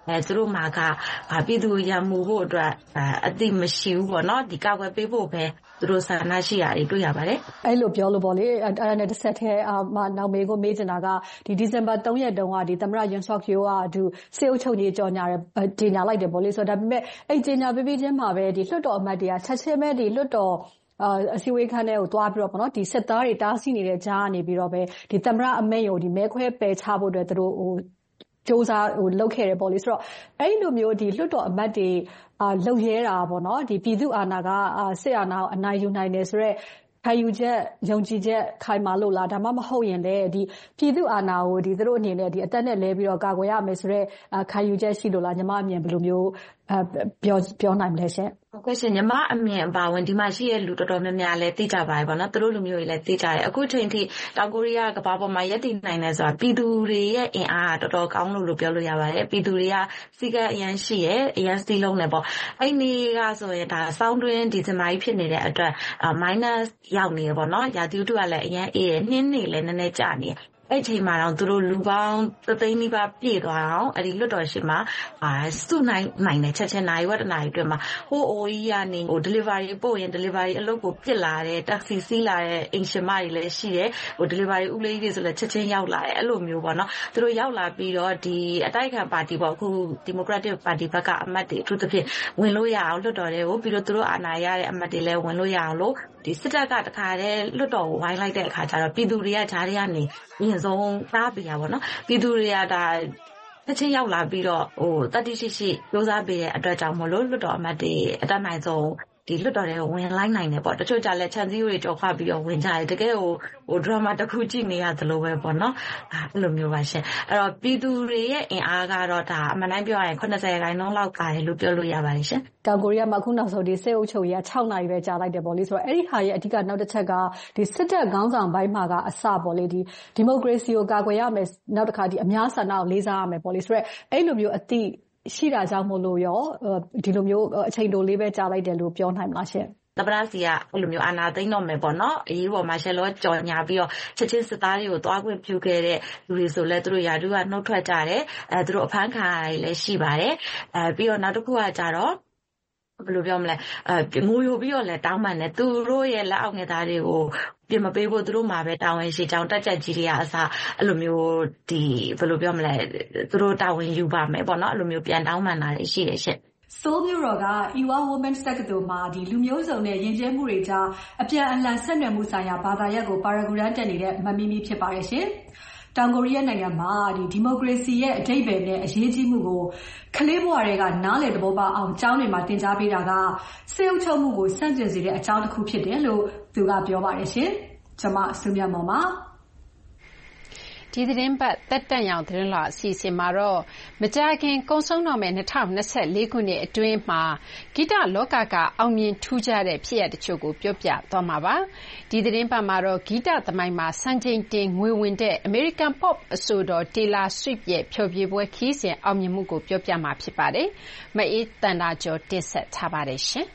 [SPEAKER 6] အဲသူတို့မှာကပြည်သူရမှုဖို့အတွက်အသိမရှိဘူးပေါ့နော်ဒီကာကွယ်ပေးဖို့ပဲသူတို့ဆန္ဒရှိတာတွေတွေ့ရပါတယ်
[SPEAKER 3] အဲ့လိုပြောလို့ပေါ့လေအဲ့ဒါနဲ့တစ်ဆက်တည်းအနောက်မေကိုမေးချင်တာကဒီဒီဇင်ဘာ၃ရက်တုန်းကဒီသမ္မတယွန်ဆော့ခ်ယိုကသူစေအုပ်ချုပ်ရေးကြော်ညာတယ်ကြေညာလိုက်တယ်ပေါ့လေဆိုတော့ဒါပေမဲ့အဲ့ကြေညာပေးပြီးချင်းမှာပဲဒီလွှတ်တော်အမတ်တွေကချက်ချင်းပဲဒီလွှတ်တော်အစည်းအဝေးခန်းထဲကိုသွားပြီးတော့ပေါ့နော်ဒီစစ်သားတွေတားဆီးနေတဲ့ကြားကနေပြီးတော့ပဲဒီသမ္မတအမိန့်ကိုဒီမဲခွဲပယ်ချဖို့အတွက်သူတို့ဟိုစူးစမ်းဟိုလုပ်ခဲ့တယ်ပေါ့လေဆိုတော့အဲ့လိုမျိုးဒီလွှတ်တော်အမတ်တွေအာလှုပ်ရဲတာပေါ့နော်ဒီပြည်သူအာဏာကစစ်အာဏာကိုအနိုင်ယူနိုင်တယ်ဆိုတော့ခံယူချက်ယုံကြည်ချက်ခိုင်မာလို့လားဒါမှမဟုတ်ရင်လည်းဒီပြည်သူအာဏာကိုဒီသူတို့အနေနဲ့ဒီအသက်နဲ့လဲပြီးတော့ကာကွယ်ရမယ်ဆိုတော့ခံယူချက်ရှိလို့လားညီမအမြင်ဘယ်လိုမျိုးအဲပြောပြောနိုင်မလဲရှင်
[SPEAKER 6] ဟုတ်ကဲ့ရှင်ညီမအမြင်အပါဝင်ဒီမှာရှိတဲ့လူတော်တော်များများလည်းသိကြပါတယ်ပေါ့နော်သူတို့လူမျိုးတွေလည်းသိကြတယ်အခုချိန်ထိတောင်ကိုရီးယားကဘာပေါ်မှာရပ်တည်နိုင်လဲဆိုတာပြည်သူတွေရဲ့အင်အားတော်တော်ကောင်းလို့လို့ပြောလို့ရပါတယ်ပြည်သူတွေကစီကအရန်ရှိရဲ့အရန်စီလုံးနဲ့ပေါ့အဲ့ဒီကဆိုရင်ဒါစောင်းတွင်းဒီဇင်ဘာကြီးဖြစ်နေတဲ့အတွက် minus ရောက်နေရပေါ့နော်ရာသီဥတုကလည်းအရန်အေးရနှင်းနေလည်းနည်းနည်းကျနေအဲ့ချိန်မှာတော့သူတို့လူပေါင်းသသိန်းနီးပါးပြည့်သွားအောင်အဲ့ဒီလွတ်တော်ရှိမှာအာစုနိုင်နိုင်တဲ့ချက်ချင်းနိုင်ဝတ္တနာတွေအတွက်မှာဟိုအိုကြီးကနေဟို delivery ပို့ရင် delivery အလုပ်ကိုပြစ်လာတဲ့ taxi စီးလာတဲ့အင်ရှင်မတွေလည်းရှိတယ်ဟို delivery ဦးလေးတွေဆိုလည်းချက်ချင်းရောက်လာတယ်အဲ့လိုမျိုးပေါ့နော်သူတို့ရောက်လာပြီးတော့ဒီအတိုက်ခံပါတီပေါ့အခု Democratic Party ဘက်ကအမတ်တွေအထူးသဖြင့်ဝင်လို့ရအောင်လွတ်တော်တွေကိုပြီးတော့သူတို့အာဏာရတဲ့အမတ်တွေလည်းဝင်လို့ရအောင်လို့ဒီစစ်တပ်ကတခါတည်းလွတ်တော်ကိုဝိုင်းလိုက်တဲ့အခါကျတော့ပြည်သူတွေကဂျားတွေကနေအရင်ဆုံးသားပြရပါတော့ပြည်သူတွေကဒါတစ်ချင်းရောက်လာပြီးတော့ဟိုတတိရှိရှိစူးစမ်းပေးတဲ့အတွက်ကြောင့်မလို့လွတ်တော်အမတ်တွေအတတ်နိုင်ဆုံးဒီလွတ်တော်တွေကိုဝင်လိုက်နိုင်တယ်ပေါ့တချို့ကြလဲချန်စီတွေကြော်ခွပြီးတော့ဝင်ကြတယ်တကယ်ဟိုဟိုဒရာမာတစ်ခုကြည့်နေရသလိုပဲပေါ့နော်အဲ့လိုမျိုးပါရှင်အဲ့တော့ပြည်သူတွေရဲ့အင်အားကတော့ဒါအမှန်တိုင်းပြောရရင်eightyရာခိုင်နှုန်းလောက်ကာတယ်လို့ပြောလို့ရပါတယ်ရှင်
[SPEAKER 3] တောင်ကိုရီးယားမှာအခုနောက်ဆုံးဒီစစ်အုပ်ချုပ်ရေးကsixနာရီပဲကြာလိုက်တယ်ပေါ့လေဆိုတော့အဲ့ဒီဟာရဲ့အဓိကနောက်တစ်ချက်ကဒီစစ်တပ်ခေါင်းဆောင်ပိုင်းမှာကအစပေါ့လေဒီဒီမိုကရေစီကိုကာကွယ်ရမယ်နောက်တစ်ခါဒီအများဆန္ဒကိုလေးစားရမယ်ပေါ့လေဆိုတော့အဲ့လိုမျိုးအသည့်ရှိတာကြောင့်မို့လို့ရောဒီလိုမျိုးအချိန်တိုလေးပဲကြာလိုက်တယ်လို့ပြောနိုင်မလားရှင်
[SPEAKER 6] သမ္မတစီကအဲ့လိုမျိုးအာဏာသိမ်းတော့မယ်ပေါ့နော်အရေးပေါ်မှာရှယ်လောကြော်ညာပြီးတော့ချက်ချင်းစစ်သားတွေကိုတွားခွင့်ပြုခဲ့တဲ့လူတွေဆိုလဲသူတို့ယာတုကနှုတ်ထွက်ကြတယ်အဲသူတို့အဖမ်းခံရလည်းရှိပါတယ်အဲပြီးတော့နောက်တစ်ခုကကြတော့ဘယ်လိုပြောမလဲအဲငိုယိုပြီးတော့လဲတောင်းပန်တယ်သူတို့ရဲ့လက်အောက်ငယ်သားတွေကိုပြင်မပေးဖို့သူတို့မှာပဲတာဝန်ရှိကြောင်းတက်ကြက်ကြီးတွေကအစားအဲ့လိုမျိုးဒီဘယ်လိုပြောမလဲသူတို့တာဝန်ယူပါမယ်ပေါ့နော်အဲ့လိုမျိုးပြန်တောင်းပန်တာရှိတယ်ရှင့်
[SPEAKER 3] ဆိုးမြို့တော်က Ewha Women's တက္ကသိုလ်မှာဒီလူမျိုးစုံနဲ့ယဉ်ကျေးမှုတွေကြားအပြန်အလှန်ဆက်နွယ်မှုဆိုင်ရာဘာသာရပ်ကိုပါရဂူရန်တက်နေတဲ့မမီမီဖြစ်ပါတယ်ရှင်။တောင်ကိုရီးယားနိုင်ငံမှာဒီဒီမိုကရေစီရဲ့အဓိပ္ပာယ်နဲ့အရေးကြီးမှုကိုကလေးဘဝတွေကနားလည်သဘောပေါက်အောင်ကျောင်းတွေမှာသင်ကြားပေးတာကစစ်အုပ်ချုပ်မှုကိုစန့်ကျင်စေတဲ့အကြောင်းတစ်ခုဖြစ်တယ်လို့သူကပြောပါတယ်ရှင်။ကျွန်မစုမြတ်မောင်ပါ
[SPEAKER 2] ဒီသတင်းပတ်တက်တန့်ရောင်သတင်းလွှာအစီအစဉ်မှာတော့မကြာခင်ကုံဆုံးတော့မယ့်twenty twenty-fourခုနှစ်အတွင်းမှာဂီတလောကကအောင်မြင်ထူးခြားတဲ့ဖြစ်ရပ်တချို့ကိုပြောပြသွားမှာပါဒီသတင်းပတ်မှာတော့ဂီတသမိုင်းမှာစံချိန်တင်ငွေဝင်တဲ့ American Pop အဆိုတော် Taylor Swift ရဲ့ဖျော်ဖြေပွဲခီးစဉ်အောင်မြင်မှုကိုပြောပြမှာဖြစ်ပါတယ်မအေးတန်တာကျော်တင်ဆက်ထားပါတယ်ရှင်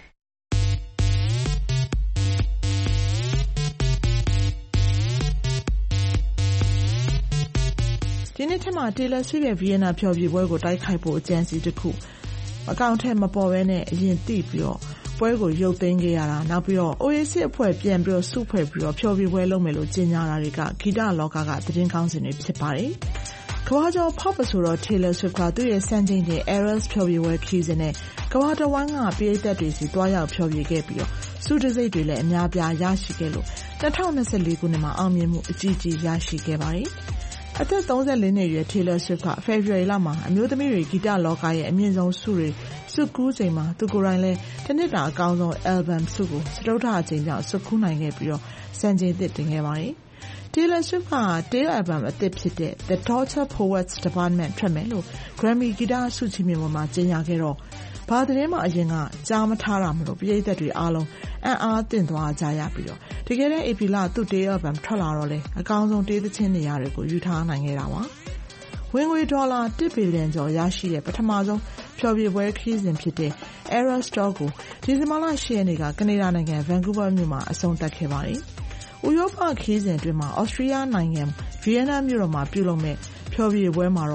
[SPEAKER 5] ဒီနေ့ထက်မှ Taylor Swift ရဲ့ Vienna ဖျော်ဖြေပွဲကိုတိုက်ခိုက်ဖို့အကြံစီတစ်ခုအကောင့်ထဲမပေါ်ဘဲနဲ့အရင်သိပြီးတော့ပွဲကိုရုပ်သိမ်းခဲ့ရတာနောက်ပြီးတော့ Oasis အဖွဲ့ပြန်ပြီးတော့စုဖွဲ့ပြီးတော့ဖျော်ဖြေပွဲလုပ်မယ်လို့ကြေညာတာတွေကဂီတလောကကသတင်းကောင်းစင်တွေဖြစ်ပါတယ်။ကမ္ဘာကျော် pop ဆိုတော့ Taylor Swift ကသူ့ရဲ့စံချိန်တင် Eras ဖျော်ဖြေပွဲခီးစဉ်နဲ့ကမ္ဘာတစ်ဝန်းကပရိသတ်တွေစီတွားရောက်ဖျော်ဖြေခဲ့ပြီးတော့စုတစိတ်တွေလည်းအများပြားရရှိခဲ့လို့twenty twenty-fourခုနှစ်မှာအောင်မြင်မှုအကြီးကြီးရရှိခဲ့ပါတယ်။အသက်thirty-fourနှစ်အရွယ် Taylor Swift က February လမှာအမျိုးသမီးတွေဂီတလောကရဲ့အမြင့်ဆုံးဆုတွေဆုကူးချိန်မှာသူကိုယ်တိုင်လည်းတစ်နှစ်တာအကောင်းဆုံး album ဆုကိုစတုတ္ထအကြိမ်မြောက်ဆုကူးနိုင်ခဲ့ပြီးတော့စံချိန်သစ်တင်ခဲ့ပါတယ်။ Taylor Swift က Tail album အသစ်ဖြစ်တဲ့ The Torture Poets Department ထွက်မယ်လို့ Grammy ဂီတဆုချီးမြှင့်ပွဲမှာကြေညာခဲ့တော့ဘာသတင်းမှအရင်ကကြားမထားတာမလို့ပရိသတ်တွေအားလုံးအံ့အားသင့်သွားကြရပြီးတော့တကယ်တမ်းဧပြီလသူ့ Tail album ထွက်လာတော့လေအကောင်းဆုံးတေးသချင်းနေရာတွေကိုယူထားနိုင်ခဲ့တာပါဝင်ငွေဒေါ်လာoneဘီလီယံကျော်ရရှိတဲ့ပထမဆုံးဖျော်ဖြေပွဲခရီးစဉ်ဖြစ်တဲ့ Eras Tour ကိုဒီဇင်ဘာလeightရက်နေ့ကကနေဒါနိုင်ငံ Vancouver မြို့မှာအဆုံးသတ်ခဲ့ပါတယ်။ဥရောပခရီးစဉ်အတွင်းမှာ Austria နိုင်ငံ Vienna မြို့တော်မှာပြုလုပ်မဲ့ဖျော်ဖြေပွဲမှာတော့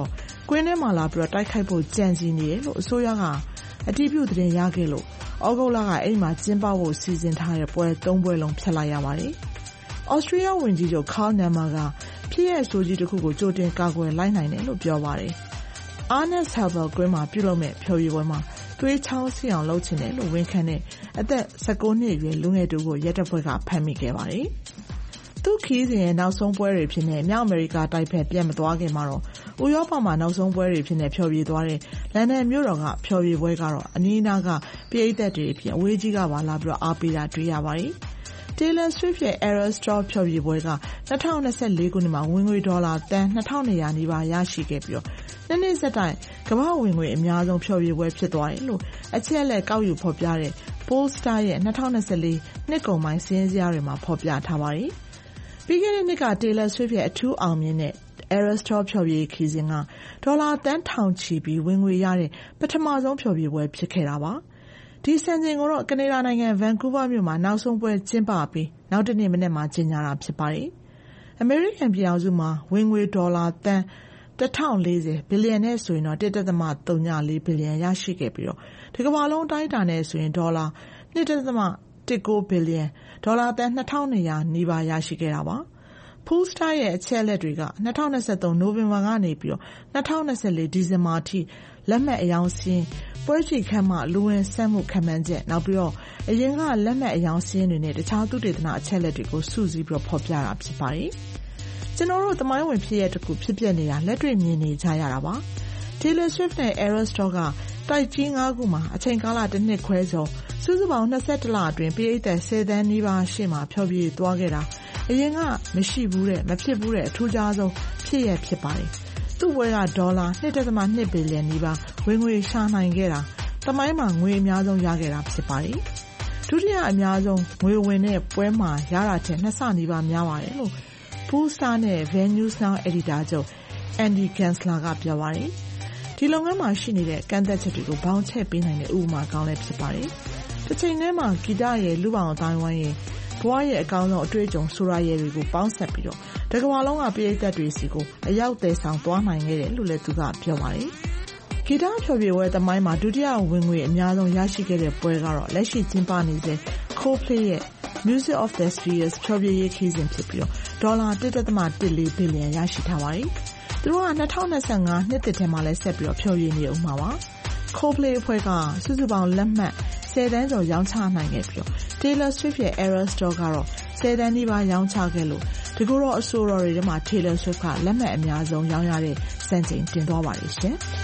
[SPEAKER 5] ကွင်းထဲမှာလာပြီးတော့တိုက်ခိုက်ဖို့ကြံစည်နေတယ်လို့အစိုးရကအတည်ပြုသတင်းရခဲ့လို့ဩဂုတ်လကအဲ့ဒီမှာကျင်းပဖို့စီစဉ်ထားတဲ့ပွဲသုံးပွဲလုံးဖျက်လိုက်ရပါတယ်။ဩစတြေးလျဝန်ကြီးချုပ် Karl Nehammer ကဖြစ်ရဲ့ဆိုကြီးတစ်ခုကိုကြိုတင်ကာကွယ်လိုက်နိုင်တယ်လို့ပြောပါတယ်။ Ernest Havel ကွင်းမှာပြုလုပ်မဲ့ဖျော်ဖြေပွဲမှာသွေးချောင်းစီအောင်လုပ်ချင်တယ်လို့ဝန်ခံတဲ့အသက်၁၉နှစ်အရွယ်လူငယ်တူကိုရဲတပ်ဖွဲ့ကဖမ်းမိခဲ့ပါတယ်။သူ့ခီးစဉ်ရဲ့နောက်ဆုံးပွဲတွေဖြစ်နေမြောက်အမေရိကတိုက်ဖက်ပြန်မသွားခင်မှာတော့ဥရောပမှာနောက်ဆုံးပွဲတွေဖြစ်နေဖျော်ဖြေသွားတဲ့လန်ဒန်မြို့တော်ကဖျော်ဖြေပွဲကတော့အနီးအနားကပရိသတ်တွေအဖြစ်အဝေးကြီးကပါလာပြီးတော့အားပေးတာတွေ့ရပါတယ်။ Taylor Swift ရဲ့ Eras Tour ဖျော်ဖြေပွဲက၂၀၂၄ခုနှစ်မှာဝင်ငွေဒေါ်လာသန်း၂၂၀၀နီးပါးရရှိခဲ့ပြီးတော့နှစ်နှစ်ဆက်တိုင်ကမ္ဘာဝင်ငွေအများဆုံးဖျော်ဖြေပွဲဖြစ်သွားတယ်လို့အချက်အလက်ကောက်ယူဖော်ပြတဲ့ Pollstar ရဲ့၂၀၂၄နှစ်ကုန်ပိုင်းစာရင်းဇယားတွေမှာဖော်ပြထားပါတယ်။ပြီးခဲ့တဲ့နှစ်က Taylor Swift ရဲ့အထူးအောင်မြင်တဲ့ Eras Tour ဖျော်ဖြေခီးစဉ်ကဒေါ်လာသန်းထောင်ချီပြီးဝင်ငွေရတဲ့ပထမဆုံးဖျော်ဖြေပွဲဖြစ်ခဲ့တာပါ။ဒီစံချိန်ကိုတော့ကနေဒါနိုင်ငံ Vancouver မြို့မှာနောက်ဆုံးပွဲကျင်းပပြီးနောက်တနေ့မနေ့မှာကျင်းပတာဖြစ်ပါတယ်။ အမေရိကန်ပြည်ထောင်စုမှာဝင်ငွေဒေါ်လာသန်းတစ်ထောင်လေးဆယ်ဘီလီယံနဲ့ဆိုရင်တော့တစ်ဒသမ သုံးလေးဘီလီယံရရှိခဲ့ပြီးတော့ဒီကမ္ဘာလုံးတိုင်းတာနဲ့ဆိုရင်ဒေါ်လာနှစ်ဒသမ တစ်ကိုးဘီလီယံဒေါ်လာသန်း၂၂၀၀နီးပါးရရှိခဲ့တာပါ။ Pollstar ရဲ့အချက်အလက်တွေက၂၀၂၃နိုဝင်ဘာကနေပြီးတော့၂၀၂၄ဒီဇင်ဘာအထိလက်မှတ်အယောင်စင်းပွဲကြည့်ခန်းမှာလူဝင်ဆန့်မှုခံမှန်းချက်နောက်ပြီးတော့အရင်ကလက်မှတ်အယောင်စင်းတွေနဲ့တခြားသုတေသနအချက်အလက်တွေကိုစုစည်းပြီးတော့ဖော်ပြတာဖြစ်ပါတယ်။ကျွန်တော်တို့သမိုင်းဝင်ဖြစ်ရတဲ့တစ်ခုဖြစ်ပျက်နေတာလက်တွေ့မြင်နေကြရတာပါ။ Taylor Swift နဲ့ Eras Tour ကတိုက်ကြီး၅ခုမှာအချိန်ကာလတစ်နှစ်ခွဲကျော်စုစုပေါင်း၂၁လအတွင်းပရိသတ်၁၀သန်းနီးပါးရှေ့မှာဖျော်ဖြေသွားခဲ့တာအရင်ကမရှိဘူးတဲ့မဖြစ်ဘူးတဲ့အထူးခြားဆုံးဖြစ်ရဖြစ်ပါတယ်။သူ့ပွဲကဒေါ်လာနှစ်ဒသမနှစ်ဘီလီယံနီးပါးဝင်ငွေရှာနိုင်ခဲ့တာသမိုင်းမှာငွေအများဆုံးရခဲ့တာဖြစ်ပါတယ်။ဒုတိယအများဆုံးငွေဝင်တဲ့ပွဲမှာရတာထက်နှစ်ဆနီးပါးများပါတယ်လို့Pollstar နဲ့ Venues Now အယ်ဒီတာချုပ် Andy Gensler ကပြောပါတယ်။ဒီလုပ်ငန်းမှာရှိနေတဲ့ကန့်သက်ချက်တွေကိုဘောင်ချဲ့ပေးနိုင်တဲ့ဥပမာကောင်းလည်းဖြစ်ပါတယ်။တစ်ချိန်တည်းမှာဂီတရဲ့လူပောင်အတိုင်းဝိုင်းရဲ့ဘဝရဲ့အကောင်းဆုံးအတွေ့အကြုံဆိုရရဲ့တွေကိုပေါင်းစပ်ပြီးတော့တကမ္ဘာလုံးကပရိသတ်တွေစီကိုအရောက်သေးဆောင်သွားနိုင်ခဲ့တယ်လို့လည်းသူကပြောပါတယ်။ဂီတဖျော်ဖြေပွဲသမိုင်းမှာဒုတိယဝင်ငွေအများဆုံးရရှိခဲ့တဲ့ပွဲကတော့လက်ရှိကျင်းပနေတဲ့ Coldplay ရဲ့ Music of the Spheres ဖျော်ဖြေရေးခီးစဉ်ဖြစ်ပြီးတော့ဒေါ်လာတစ်ဒသမတစ်လေးဘီလီယံရရှိထားပါတယ်။သူတို့က၂၀၂၅နှစ်သစ်ထဲမှာလည်းဆက်ပြီးတော့ဖျော်ဖြေနေဦးမှာပါ။ Coldplay အဖွဲ့ကစုစုပေါင်းလက်မှတ်၁၀သန်းကျော်ရောင်းချနိုင်ခဲ့ပြီးတော့ Taylor Swift ရဲ့ Eras Tour ကတော့၁၀သန်းနီးပါးရောင်းချခဲ့လို့ဒီကိုတော့အဆိုတော်တွေထဲမှာ Taylor Swift ကလက်မှတ်အများဆုံးရောင်းရတဲ့စံချိန်တင်သွားပါတယ်ရှင်။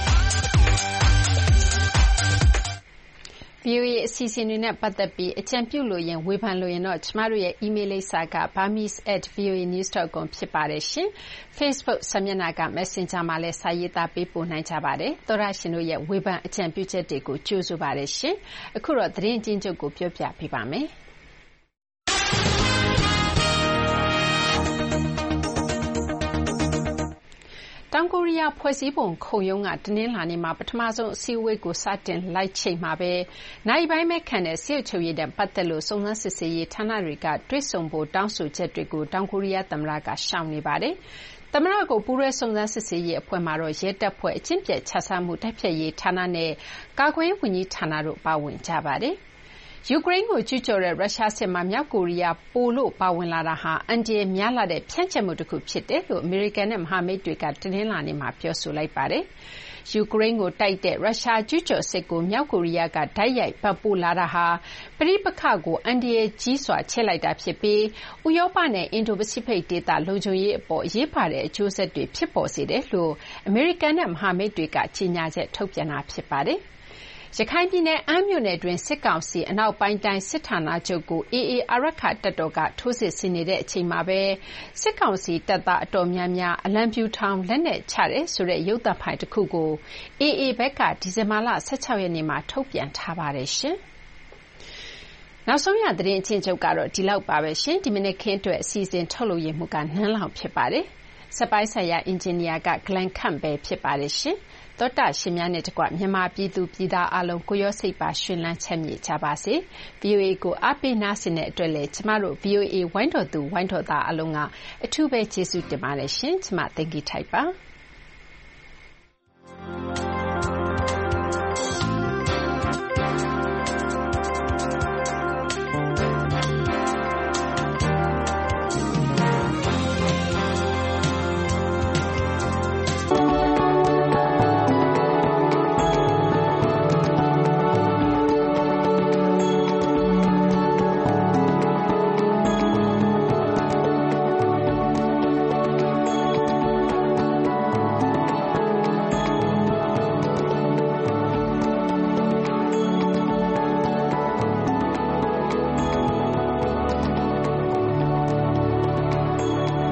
[SPEAKER 2] ဗွီအိုအေ အစီအစဉ်တွေနဲ့ပတ်သက်ပြီးအကြံပြုလို့ရင်ဝေဖန်လို့ရင်တော့ကျမတို့ရဲ့ email လိပ်စာက burmese at voanews dot com ဖြစ်ပါတယ်ရှင်။ Facebook စာမျက်နှာက Messenger မှာလည်းစာရေးသားပေးပို့နိုင်ကြပါတယ်။သောတရှင်တို့ရဲ့ဝေဖန်အကြံပြုချက်တွေကိုကြိုဆိုပါတယ်ရှင်။အခုတော့သတင်းအကျဉ်းချုပ်ကိုပြောပြပေးပါမယ်။တောင်ကိုရီးယားဖွဲ့စည်းပုံခုံရုံးကတနင်္လာနေ့မှာပထမဆုံးအစည်းအဝေးကိုစတင်လိုက်ချိန်မှာပဲနိုင်ပိုင်းမဲ့ခံတဲ့စစ်အုပ်ချုပ်ရေးနဲ့ပတ်သက်လို့စုံစမ်းစစ်ဆေးရေးဌာနတွေကတွေ့ဆုံဖို့တောင်းဆိုချက်တွေကိုတောင်ကိုရီးယားသမ္မတကရှောင်နေပါတယ်။သမ္မတကိုပူးရဲစုံစမ်းစစ်ဆေးရေးအဖွဲ့မှာတော့ရဲတပ်ဖွဲ့အကျင့်ပြတ်ချစားမှုတိုက်ဖျက်ရေးဌာနနဲ့ကာကွယ်ရေးဝန်ကြီးဌာနတို့ပါဝင်ကြပါတယ်။ယူကရိန်းကိုကျူးကျော်တဲ့ရုရှားစစ်မှာမြောက်ကိုရီးယားပိုလို့ပါဝင်လာတာဟာအန်ဒီရဲ့များလာတဲ့ဖြန့်ကျက်မှုတစ်ခုဖြစ်တယ်လို့အမေရိကန်နဲ့မဟာမိတ်တွေကတနင်္လာနေ့မှာပြောဆိုလိုက်ပါတယ်။ယူကရိန်းကိုတိုက်တဲ့ရုရှားကျူးကျော်စစ်ကိုမြောက်ကိုရီးယားကတိုက်ရိုက်ပတ်ပို့လာတာဟာပဋိပက္ခကိုအန်ဒီရဲ့ကြီးစွာချဲ့လိုက်တာဖြစ်ပြီးဥရောပနဲ့အင်ဒိုပစိဖိတ်ဒေသလုံခြုံရေးအပေါ်အရေးပါတဲ့အကျိုးဆက်တွေဖြစ်ပေါ်စေတယ်လို့အမေရိကန်နဲ့မဟာမိတ်တွေကကြေညာချက်ထုတ်ပြန်တာဖြစ်ပါတယ်။ရခိုင်ပြည်နယ်အမ်းမြို့နယ်တွင်စစ်ကောင်စီအနောက်ပိုင်းတိုင်းစစ်ဌာနချုပ်ကို အေအေ အာရက္ခတပ်တော်ကထိုးစစ်ဆင်နေတဲ့အချိန်မှာပဲစစ်ကောင်စီတပ်သားအတော်များများအလံဖြူထောင်လက်နက်ချတဲ့ဆိုတဲ့ရုပ်သံဖိုင်တစ်ခုကို အေအေ ဘက်ကဒီဇင်ဘာလ၁၆ရက်နေ့မှာထုတ်ပြန်ထားပါတယ်ရှင်။နောက်ဆုံးရသတင်းအချင်းချုပ်ကတော့ဒီလောက်ပါပဲရှင်။ဒီမနေ့ခင်းအတွက်အစီအစဉ်ထုတ်လို့ရမှုကနန်းလောင်ဖြစ်ပါတယ်။စပိုက်ဆိုင်ရာအင်ဂျင်နီယာကဂလန်ခန့်ပဲဖြစ်ပါတယ်ရှင်။သောတာရှင်များနဲ့တကွမြန်မာပြည်သူပြည်သားအလုံးကိုရောစိတ်ပါရှင်လန်းချမ်းမြေ့ကြပါစေ။ ဗွီအိုအေကိုအားပေးနားဆင်တဲ့အတွက်လည်းကျမတို့ ဗွီအိုအေဝိုင်းတော်သူဝိုင်းတော်သားအလုံးကအထူးပဲကျေးဇူးတင်ပါတယ်ရှင်။ကျမသိင်္ဂီထိုက်ပါ။